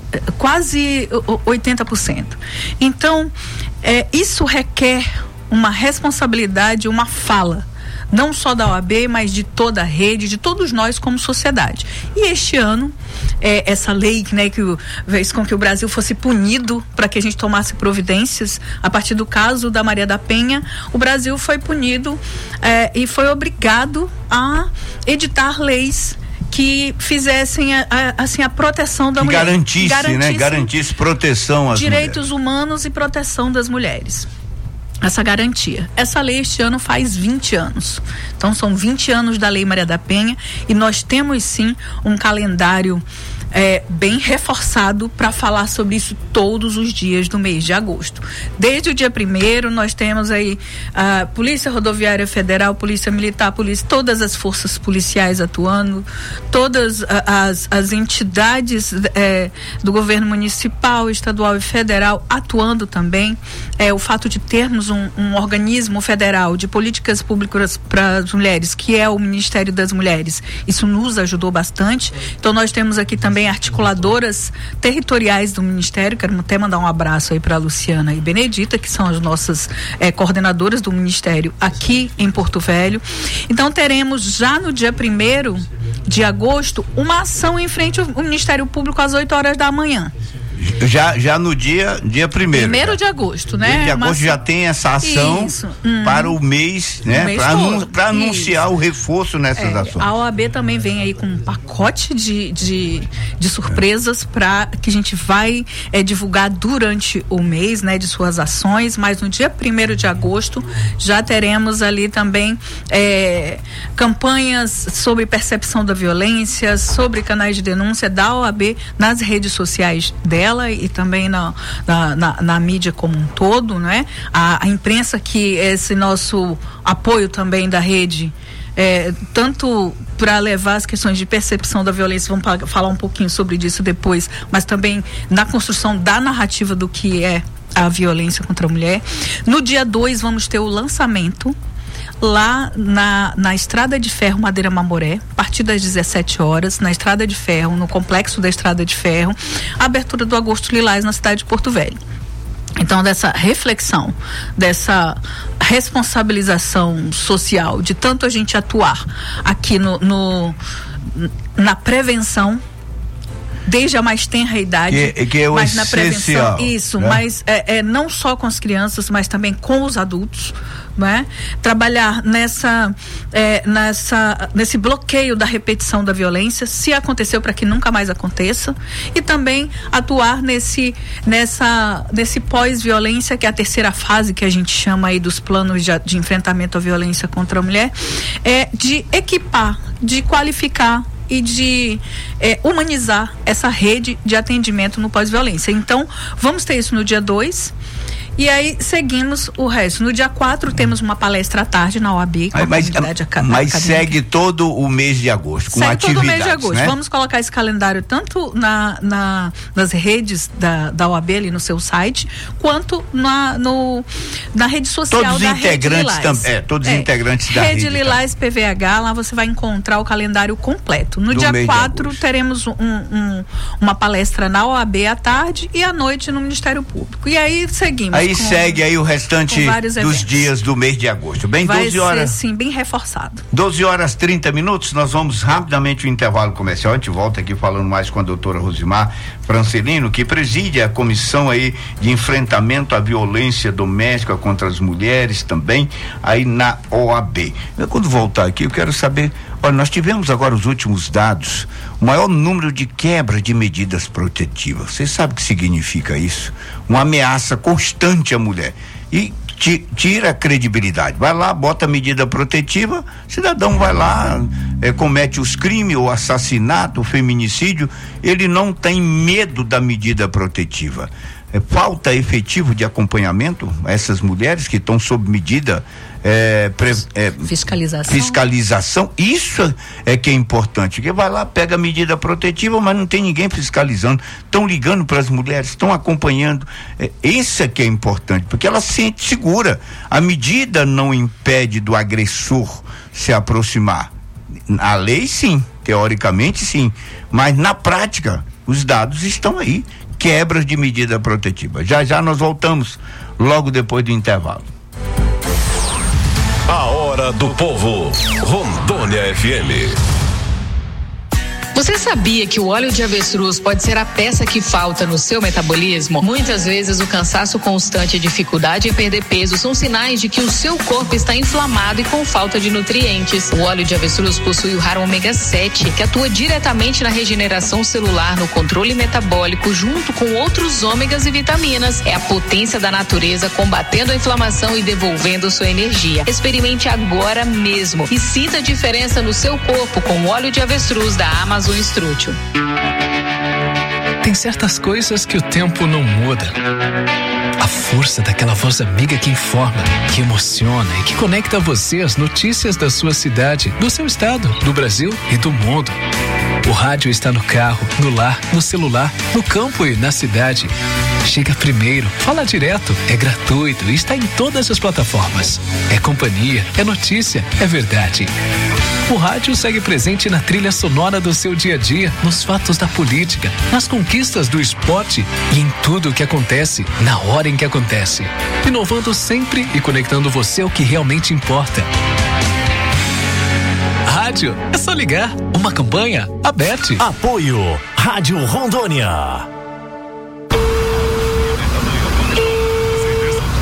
quase 80%. Então, isso requer uma responsabilidade, uma fala, não só da OAB, mas de toda a rede, de todos nós como sociedade. E este ano, essa lei, né, que fez com que o Brasil fosse punido para que a gente tomasse providências, a partir do caso da Maria da Penha, o Brasil foi punido e foi obrigado a editar leis que fizessem a proteção da mulher. Garantisse proteção às direitos mulheres. Humanos e proteção das mulheres. Essa garantia. Essa lei este ano faz 20 anos. Então são 20 anos da Lei Maria da Penha, e nós temos sim um calendário bem reforçado para falar sobre isso todos os dias do mês de agosto. Desde o dia 1º nós temos aí a Polícia Rodoviária Federal, Polícia Militar, todas as forças policiais atuando, todas as entidades do governo municipal, estadual e federal atuando também. O fato de termos um organismo federal de políticas públicas para as mulheres, que é o Ministério das Mulheres, isso nos ajudou bastante. Então nós temos aqui também articuladoras territoriais do Ministério. Quero até mandar um abraço aí para a Luciana e Benedita, que são as nossas coordenadoras do Ministério aqui em Porto Velho. Então teremos já no dia 1º de agosto uma ação em frente ao Ministério Público às 8 horas da manhã. Já no dia 1º. 1º de agosto, né? 1º de agosto já tem essa ação para o mês, né? Para anunciar o reforço nessas ações. A OAB também vem aí com um pacote de surpresas para que a gente vai divulgar durante o mês, né? De suas ações, mas no dia 1º de agosto já teremos ali também campanhas sobre percepção da violência, sobre canais de denúncia da OAB nas redes sociais dela e também na mídia como um todo, né? A imprensa, que esse nosso apoio também da rede, tanto para levar as questões de percepção da violência, vamos falar um pouquinho sobre isso depois, mas também na construção da narrativa do que é a violência contra a mulher. No dia 2 vamos ter o lançamento lá na Estrada de Ferro Madeira Mamoré, a partir das 17 horas, na Estrada de Ferro, no complexo da Estrada de Ferro, a abertura do Agosto Lilás na cidade de Porto Velho. Então, dessa reflexão, dessa responsabilização social, de tanto a gente atuar aqui na prevenção, desde a mais tenra idade, que é o mas na prevenção, isso, né? Mas não só com as crianças, mas também com os adultos, né? Trabalhar nesse bloqueio da repetição da violência, se aconteceu, para que nunca mais aconteça, e também atuar nesse pós-violência, que é a terceira fase que a gente chama aí dos planos de enfrentamento à violência contra a mulher, de equipar, de qualificar e de humanizar essa rede de atendimento no pós-violência. Então, vamos ter isso no dia 2. E aí seguimos o resto. No dia 4 temos uma palestra à tarde na OAB. Mas segue todo o mês de agosto, com atividades, todo o mês de agosto, né? Vamos colocar esse calendário tanto nas redes da OAB, ali no seu site, quanto na rede social todos da integrantes Rede Lilás. Todos os integrantes da Rede Lilás PVH, lá você vai encontrar o calendário completo. No dia 4 teremos uma palestra na OAB à tarde e à noite no Ministério Público. E aí seguimos. Aí segue aí o restante dos dias do mês de agosto. Bem, vai 12 horas. Ser, sim, bem reforçado. 12 horas 30 minutos, nós vamos rapidamente ao intervalo comercial. A gente volta aqui falando mais com a doutora Rosimar Francelino, que preside a comissão aí de enfrentamento à violência doméstica contra as mulheres também, aí na OAB. Quando voltar aqui, eu quero saber, olha, nós tivemos agora os últimos dados, o maior número de quebra de medidas protetivas. Você sabe o que significa isso? Uma ameaça constante à mulher. E tira a credibilidade. Vai lá, bota a medida protetiva, cidadão vai lá, comete os crimes, o assassinato, o feminicídio, ele não tem medo da medida protetiva. Falta efetivo de acompanhamento a essas mulheres que estão sob medida fiscalização. Isso é que é importante, porque vai lá, pega a medida protetiva, mas não tem ninguém fiscalizando, estão ligando para as mulheres, estão acompanhando. Isso é que é importante, porque ela se sente segura. A medida não impede do agressor se aproximar. A lei sim, teoricamente sim, mas na prática os dados estão aí. Quebras de medida protetiva. Já nós voltamos logo depois do intervalo. A Hora do Povo, Rondônia FM. Você sabia que o óleo de avestruz pode ser a peça que falta no seu metabolismo? Muitas vezes o cansaço constante e dificuldade em perder peso são sinais de que o seu corpo está inflamado e com falta de nutrientes. O óleo de avestruz possui o raro ômega 7, que atua diretamente na regeneração celular, no controle metabólico, junto com outros ômegas e vitaminas. É a potência da natureza combatendo a inflamação e devolvendo sua energia. Experimente agora mesmo e sinta a diferença no seu corpo com o óleo de avestruz da Amazon Estrútil. Tem certas coisas que o tempo não muda. A força daquela voz amiga que informa, que emociona e que conecta você às notícias da sua cidade, do seu estado, do Brasil e do mundo. O rádio está no carro, no lar, no celular, no campo e na cidade. Chega primeiro, fala direto, é gratuito e está em todas as plataformas. É companhia, é notícia, é verdade. O rádio segue presente na trilha sonora do seu dia a dia, nos fatos da política, nas conquistas do esporte e em tudo o que acontece, na hora em que acontece. Inovando sempre e conectando você ao que realmente importa. Rádio, é só ligar. Uma campanha, Abete. Apoio, Rádio Rondônia.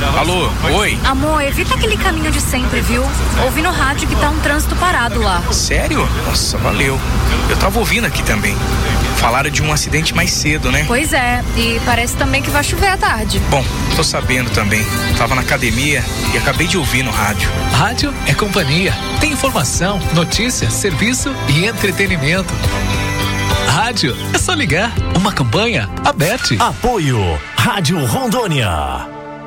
Alô, oi? Amor, evita aquele caminho de sempre, viu? Ouvi no rádio que tá um trânsito parado lá. Sério? Nossa, valeu. Eu tava ouvindo aqui também. Falaram de um acidente mais cedo, né? Pois é, e parece também que vai chover à tarde. Bom, tô sabendo também. Tava na academia e acabei de ouvir no rádio. Rádio é companhia. Tem informação, notícia, serviço e entretenimento. Rádio é só ligar. Uma campanha aberta. Apoio Rádio Rondônia.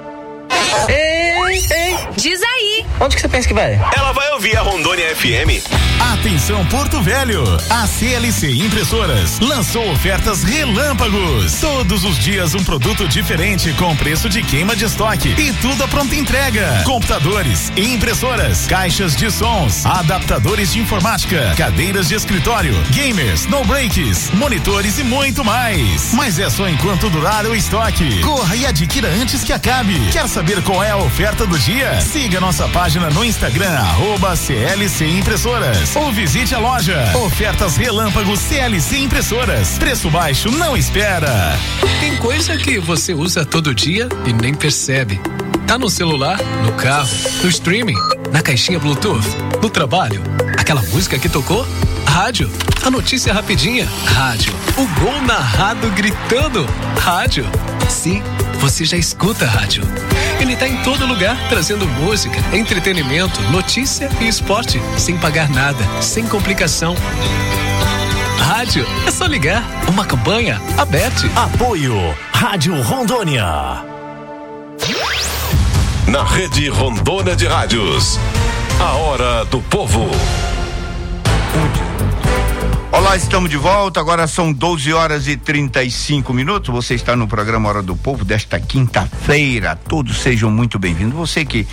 Ei, diz aí. Onde que você pensa que vai? Ela vai ouvir a Rondônia FM. Atenção Porto Velho, a CLC Impressoras lançou ofertas relâmpagos. Todos os dias um produto diferente com preço de queima de estoque e tudo a pronta entrega. Computadores, impressoras, caixas de sons, adaptadores de informática, cadeiras de escritório, gamers, no breaks, monitores e muito mais. Mas é só enquanto durar o estoque. Corra e adquira antes que acabe. Quer saber qual é a oferta do dia? Siga nossa página no Instagram, @CLC Impressoras. Ou visite a loja. Ofertas relâmpagos CLC Impressoras. Preço baixo não espera. Tem coisa que você usa todo dia e nem percebe. Tá no celular, no carro, no streaming, na caixinha Bluetooth, no trabalho. Aquela música que tocou? Rádio. A notícia rapidinha? Rádio. O gol narrado gritando? Rádio. Sim, você já escuta rádio. Ele tá em todo lugar, trazendo música, entretenimento, notícia e esporte, sem pagar nada, sem complicação. Rádio é só ligar. Uma campanha aberta. Apoio Rádio Rondônia. Na Rede Rondônia de Rádios. A Hora do Povo. Olá, estamos de volta, agora são 12h35. Você está no programa Hora do Povo desta quinta-feira. Todos sejam muito bem-vindos. Você que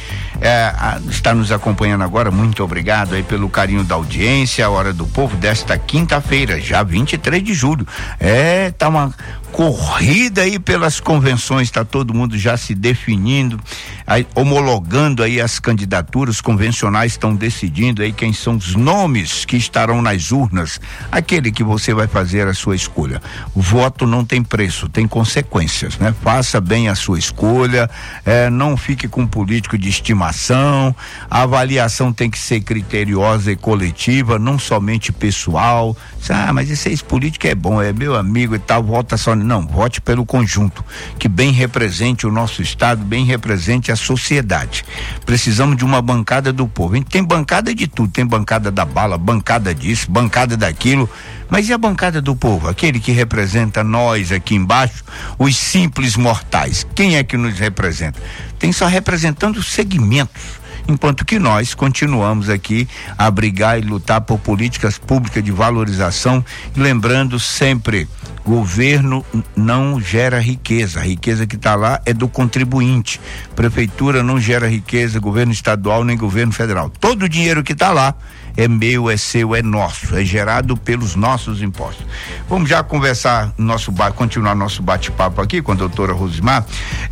está nos acompanhando agora, muito obrigado aí pelo carinho da audiência. A Hora do Povo desta quinta-feira, já 23 de julho. Tá uma corrida aí pelas convenções, tá todo mundo já se definindo, aí, homologando aí as candidaturas. Os convencionais estão decidindo aí quem são os nomes que estarão nas urnas, aquele que você vai fazer a sua escolha. O voto não tem preço, tem consequências, né? Faça bem a sua escolha, não fique com político de estimação. A avaliação tem que ser criteriosa e coletiva, não somente pessoal. Mas esse ex-político é bom, é meu amigo e tal, vota só. Não, vote pelo conjunto, que bem represente o nosso estado, bem represente a sociedade. Precisamos de uma bancada do povo. A gente tem bancada de tudo, tem bancada da bala, bancada disso, bancada daquilo, mas e a bancada do povo? Aquele que representa nós aqui embaixo, os simples mortais. Quem é que nos representa? Tem só representando segmentos. Enquanto que nós continuamos aqui a brigar e lutar por políticas públicas de valorização, lembrando sempre, governo não gera riqueza, a riqueza que está lá é do contribuinte. Prefeitura não gera riqueza, governo estadual nem governo federal. Todo o dinheiro que está lá é meu, é seu, é nosso, é gerado pelos nossos impostos. Vamos já conversar continuar nosso bate-papo aqui com a doutora Rosimar,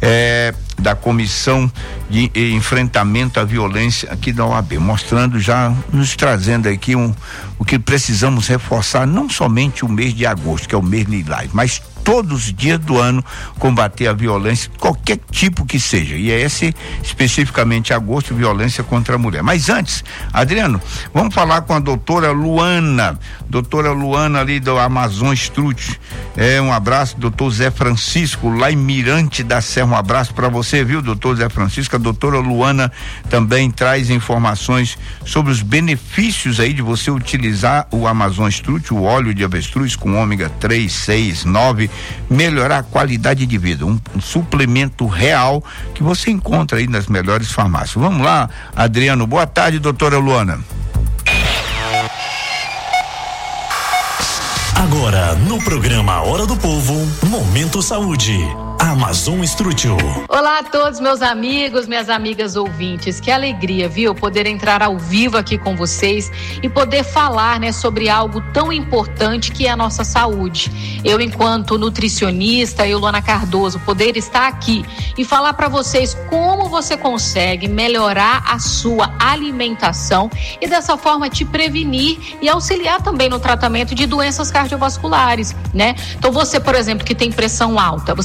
da Comissão de Enfrentamento à Violência aqui da OAB, mostrando, já nos trazendo aqui o que precisamos reforçar, não somente o mês de agosto, que é o mês lilás, mas todos os dias do ano, combater a violência, qualquer tipo que seja, e é esse especificamente agosto, violência contra a mulher. Mas antes, Adriano, vamos falar com a doutora Luana ali do Amazon Strut. Um abraço, doutor Zé Francisco, lá em Mirante da Serra, um abraço para você, viu, doutor Zé Francisco? A doutora Luana também traz informações sobre os benefícios aí de você utilizar o Amazon Strut, o óleo de avestruz com ômega 3, 6, 9, melhorar a qualidade de vida, um suplemento real que você encontra aí nas melhores farmácias. Vamos lá, Adriano. Boa tarde, doutora Luana. Agora, no programa Hora do Povo, Momento Saúde. Amazon Strutio. Olá a todos, meus amigos, minhas amigas ouvintes. Que alegria, viu? Poder entrar ao vivo aqui com vocês e poder falar, sobre algo tão importante que é a nossa saúde. Eu, enquanto nutricionista, Luana Cardoso, poder estar aqui e falar para vocês como você consegue melhorar a sua alimentação e dessa forma te prevenir e auxiliar também no tratamento de doenças cardiovasculares, né? Então você, por exemplo, que tem pressão alta, você precisa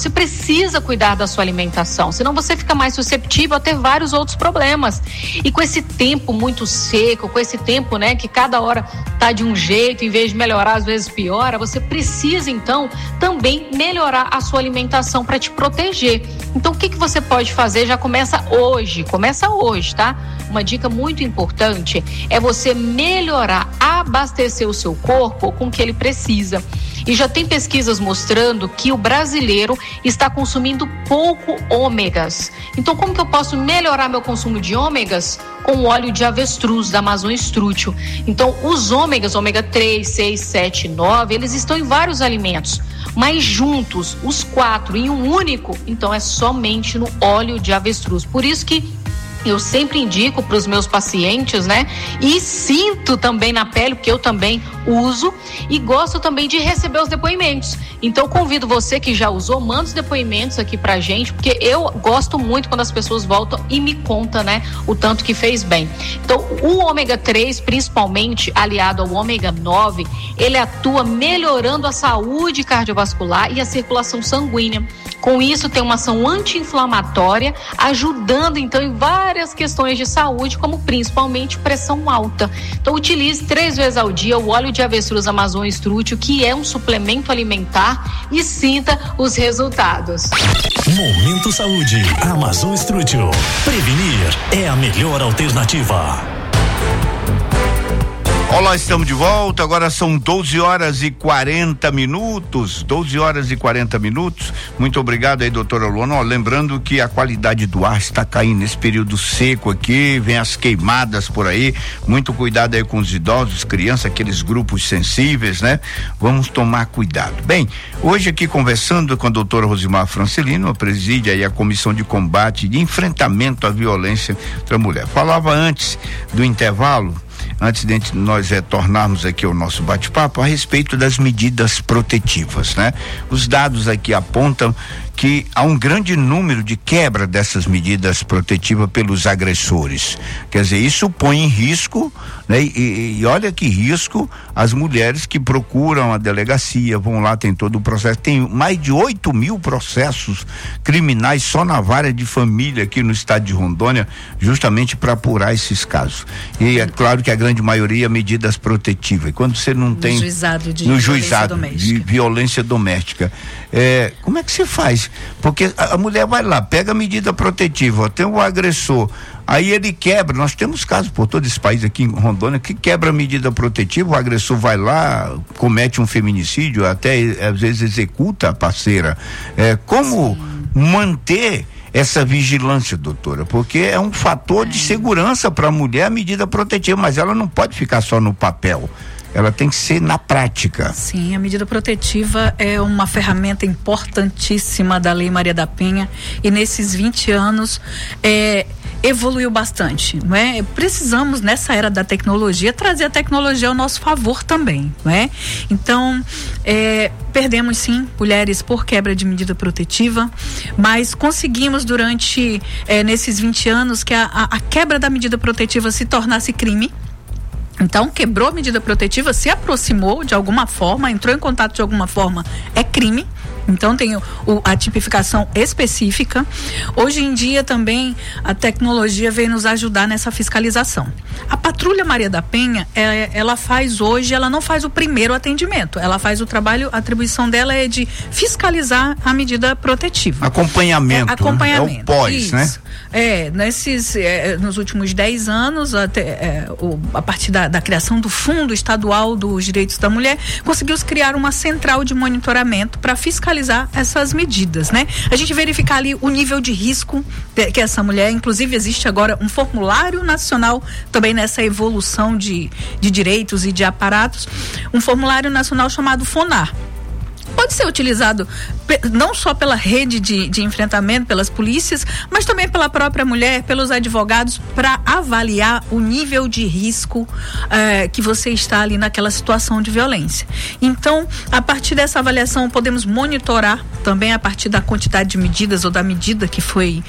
precisa cuidar da sua alimentação, senão você fica mais susceptível a ter vários outros problemas. E com esse tempo muito seco, com esse tempo, né, que cada hora tá de um jeito, em vez de melhorar, às vezes piora, você precisa então também melhorar a sua alimentação para te proteger. Então o que você pode fazer? Já começa hoje, tá? Uma dica muito importante é você melhorar, abastecer o seu corpo com o que ele precisa. E já tem pesquisas mostrando que o brasileiro está consumindo pouco ômegas. Então, como que eu posso melhorar meu consumo de ômegas? Com o óleo de avestruz da Amazon Strútil. Então, os ômegas, ômega 3, 6, 7, 9, eles estão em vários alimentos. Mas juntos, os 4 em um único, então é somente no óleo de avestruz. Por isso que eu sempre indico para os meus pacientes, né? E sinto também na pele, porque eu também uso e gosto também de receber os depoimentos. Então, convido você que já usou, manda os depoimentos aqui pra gente, porque eu gosto muito quando as pessoas voltam e me contam, né? O tanto que fez bem. Então, o ômega 3, principalmente aliado ao ômega 9, ele atua melhorando a saúde cardiovascular e a circulação sanguínea. Com isso, tem uma ação anti-inflamatória, ajudando então em várias questões de saúde, como principalmente pressão alta. Então, utilize 3 vezes ao dia o óleo de avestruz Amazon Strútil, que é um suplemento alimentar, e sinta os resultados. Momento Saúde. Amazon Strútil. Prevenir é a melhor alternativa. Olá, estamos de volta, agora são 12 horas e 40 minutos, muito obrigado aí, doutora Luana. Lembrando que a qualidade do ar está caindo nesse período seco aqui, vem as queimadas por aí, muito cuidado aí com os idosos, crianças, aqueles grupos sensíveis, né? Vamos tomar cuidado. Bem, hoje aqui conversando com a doutora Rosimar Francelino, preside aí a Comissão de Combate e de Enfrentamento à Violência contra a Mulher. Falava antes do intervalo, antes de nós retornarmos aqui ao nosso bate-papo, a respeito das medidas protetivas, né? Os dados aqui apontam que há um grande número de quebra dessas medidas protetivas pelos agressores. Quer dizer, isso põe em risco, né? E olha que risco as mulheres que procuram a delegacia, vão lá, tem todo o processo, tem mais de 8.000 processos criminais só na vara de família aqui no estado de Rondônia, justamente para apurar esses casos. E é claro que a grande maioria medidas protetivas. E quando você não tem no juizado de violência doméstica, como é que você faz? Porque a mulher vai lá, pega a medida protetiva, tem o agressor, aí ele quebra. Nós temos casos por todo esse país aqui em Rondônia que quebra a medida protetiva, o agressor vai lá, comete um feminicídio, até às vezes executa a parceira. Como manter essa vigilância, doutora? Porque é um fator de segurança para a mulher a medida protetiva, mas ela não pode ficar só no papel. Ela tem que ser na prática. Sim, a medida protetiva é uma ferramenta importantíssima da Lei Maria da Penha, e nesses 20 anos evoluiu bastante, não é? Precisamos, nessa era da tecnologia, trazer a tecnologia ao nosso favor também, não é? Então, perdemos sim mulheres por quebra de medida protetiva, mas conseguimos durante nesses 20 anos que a quebra da medida protetiva se tornasse crime. Então, quebrou a medida protetiva, se aproximou de alguma forma, entrou em contato de alguma forma, é crime. Então tem a tipificação específica. Hoje em dia também a tecnologia vem nos ajudar nessa fiscalização. A Patrulha Maria da Penha, ela faz hoje, ela não faz o primeiro atendimento, ela faz o trabalho, a atribuição dela é de fiscalizar a medida protetiva. Acompanhamento. Acompanhamento. É o pós, isso, né? Nos últimos 10 anos, a partir da criação do Fundo Estadual dos Direitos da Mulher, conseguiu-se criar uma central de monitoramento para fiscalizar essas medidas, né? A gente verificar ali o nível de risco que essa mulher, inclusive existe agora um formulário nacional também nessa evolução de direitos e de aparatos, um formulário nacional chamado FONAR. Pode ser utilizado não só pela rede de enfrentamento, pelas polícias, mas também pela própria mulher, pelos advogados, para avaliar o nível de risco que você está ali naquela situação de violência. Então, a partir dessa avaliação, podemos monitorar também a partir da quantidade de medidas ou da medida que foi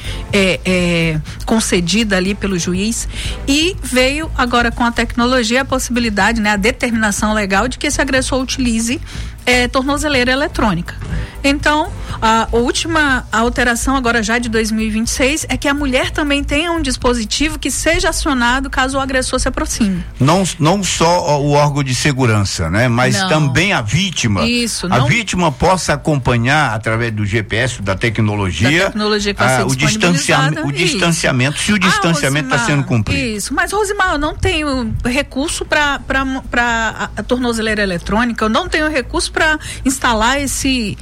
concedida ali pelo juiz, e veio agora com a tecnologia a possibilidade, né, a determinação legal de que esse agressor utilize tornozeleira eletrônica. Então, a última alteração agora já de 2026 é que a mulher também tenha um dispositivo que seja acionado caso o agressor se aproxime. Não só o órgão de segurança, né? Mas também a vítima. Isso. A vítima possa acompanhar através do GPS, da tecnologia que vai ser o distanciamento, se o distanciamento está sendo cumprido. Isso, mas Rosimar, eu não tenho recurso para a tornozeleira eletrônica, eu não tenho recurso para instalar esse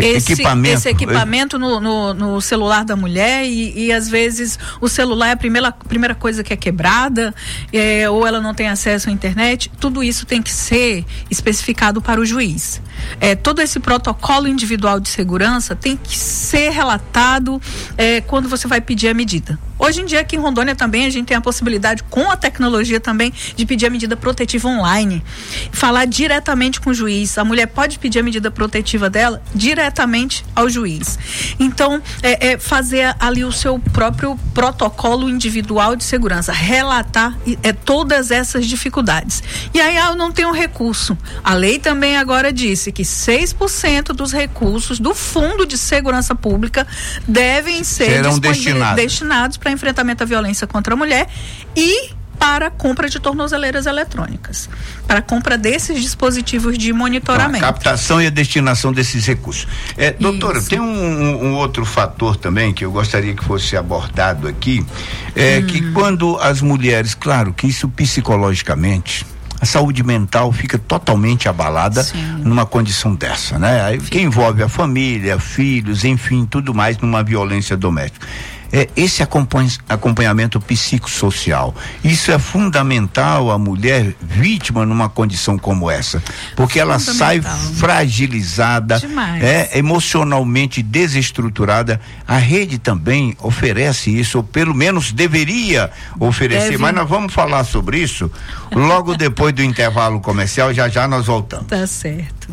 equipamento no celular da mulher e às vezes o celular é a primeira coisa que é quebrada, ou ela não tem acesso à internet. Tudo isso tem que ser especificado para o juiz. Todo esse protocolo individual de segurança tem que ser relatado quando você vai pedir a medida. Hoje em dia aqui em Rondônia também a gente tem a possibilidade, com a tecnologia também, de pedir a medida protetiva online, falar diretamente com o juiz. A mulher pode pedir a medida protetiva dela diretamente ao juiz. Então, fazer ali o seu próprio protocolo individual de segurança, relatar todas essas dificuldades. E aí, eu não tenho recurso. A lei também agora disse que 6% dos recursos do Fundo de Segurança Pública devem ser destinados para enfrentamento à violência contra a mulher e para a compra de tornozeleiras eletrônicas, para a compra desses dispositivos de monitoramento. A captação e a destinação desses recursos. Doutora, tem um outro fator também que eu gostaria que fosse abordado aqui, que quando as mulheres, claro que isso psicologicamente, a saúde mental fica totalmente abalada numa condição dessa, né? Aí, que envolve a família, filhos, enfim, tudo mais numa violência doméstica. Esse acompanhamento psicossocial, isso é fundamental a mulher vítima numa condição como essa, porque ela sai fragilizada, emocionalmente desestruturada. A rede também oferece isso, ou pelo menos deveria oferecer, mas nós vamos falar sobre isso logo depois do intervalo comercial. Já nós voltamos. Tá certo.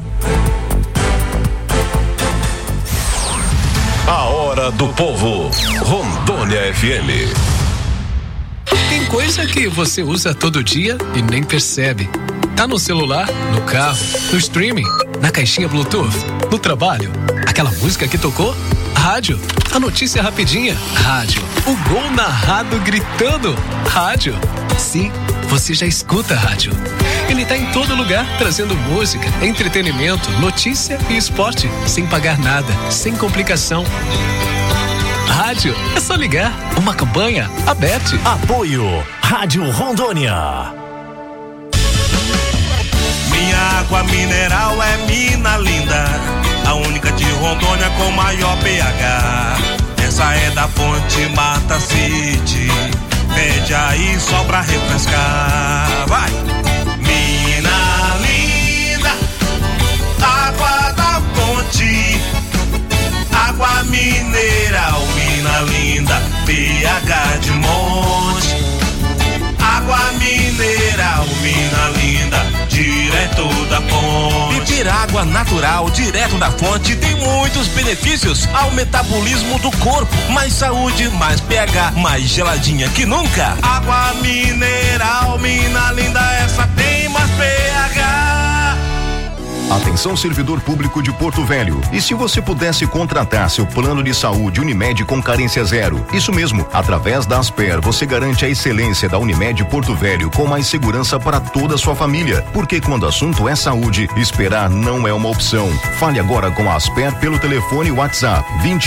A Hora do Povo, Rondônia FM. Tem coisa que você usa todo dia e nem percebe. Tá no celular, no carro, no streaming, na caixinha Bluetooth, no trabalho. Aquela música que tocou? Rádio. A notícia rapidinha? Rádio. O gol narrado gritando? Rádio. Sim, você já escuta rádio. Ele tá em todo lugar, trazendo música, entretenimento, notícia e esporte, sem pagar nada, sem complicação. Rádio, é só ligar. Uma campanha aberta. Apoio Rádio Rondônia. Minha água mineral é mina linda, a única de Rondônia com maior pH. Essa é da fonte Mata City, pede aí só pra refrescar. Vai! Mina linda, água da fonte, água mineral, mina linda, pH de monte. Água mineral, mina linda, direto da fonte. Beber água natural, direto da fonte, tem muitos benefícios ao metabolismo do corpo. Mais saúde, mais pH, mais geladinha que nunca. Água mineral, mina linda, essa tem mais pH. Atenção, servidor público de Porto Velho. E se você pudesse contratar seu plano de saúde Unimed com carência zero? Isso mesmo, através da Asper, você garante a excelência da Unimed Porto Velho com mais segurança para toda a sua família. Porque quando o assunto é saúde, esperar não é uma opção. Fale agora com a Asper pelo telefone WhatsApp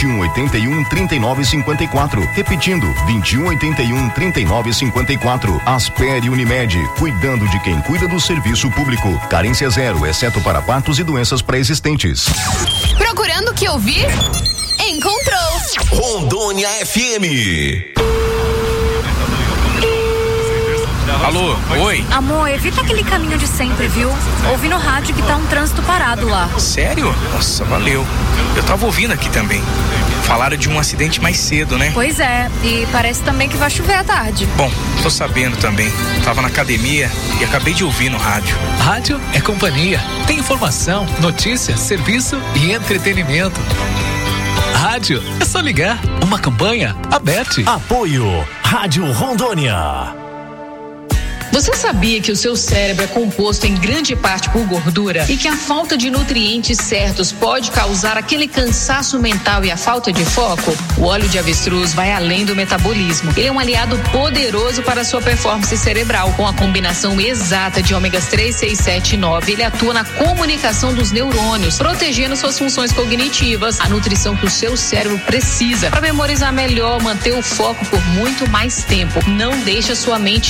2181-3954. Repetindo, 2181-3954. Asper e Unimed, cuidando de quem cuida do serviço público. Carência zero, exceto para partos e doenças pré-existentes. Procurando o que ouvir? Encontrou! Rondônia FM. Alô, oi? Amor, evita aquele caminho de sempre, viu? Ouvi no rádio que tá um trânsito parado lá. Sério? Nossa, valeu. Eu tava ouvindo aqui também. Falaram de um acidente mais cedo, né? Pois é, e parece também que vai chover à tarde. Bom, tô sabendo também. Tava na academia e acabei de ouvir no rádio. Rádio é companhia. Tem informação, notícia, serviço e entretenimento. Rádio, é só ligar. Uma campanha aberta. Apoio Rádio Rondônia. Você sabia que o seu cérebro é composto em grande parte por gordura e que a falta de nutrientes certos pode causar aquele cansaço mental e a falta de foco? O óleo de avestruz vai além do metabolismo. Ele é um aliado poderoso para a sua performance cerebral. Com a combinação exata de ômegas 3, 6, 7 e 9, ele atua na comunicação dos neurônios, protegendo suas funções cognitivas, a nutrição que o seu cérebro precisa para memorizar melhor, manter o foco por muito mais tempo. Não deixe a sua mente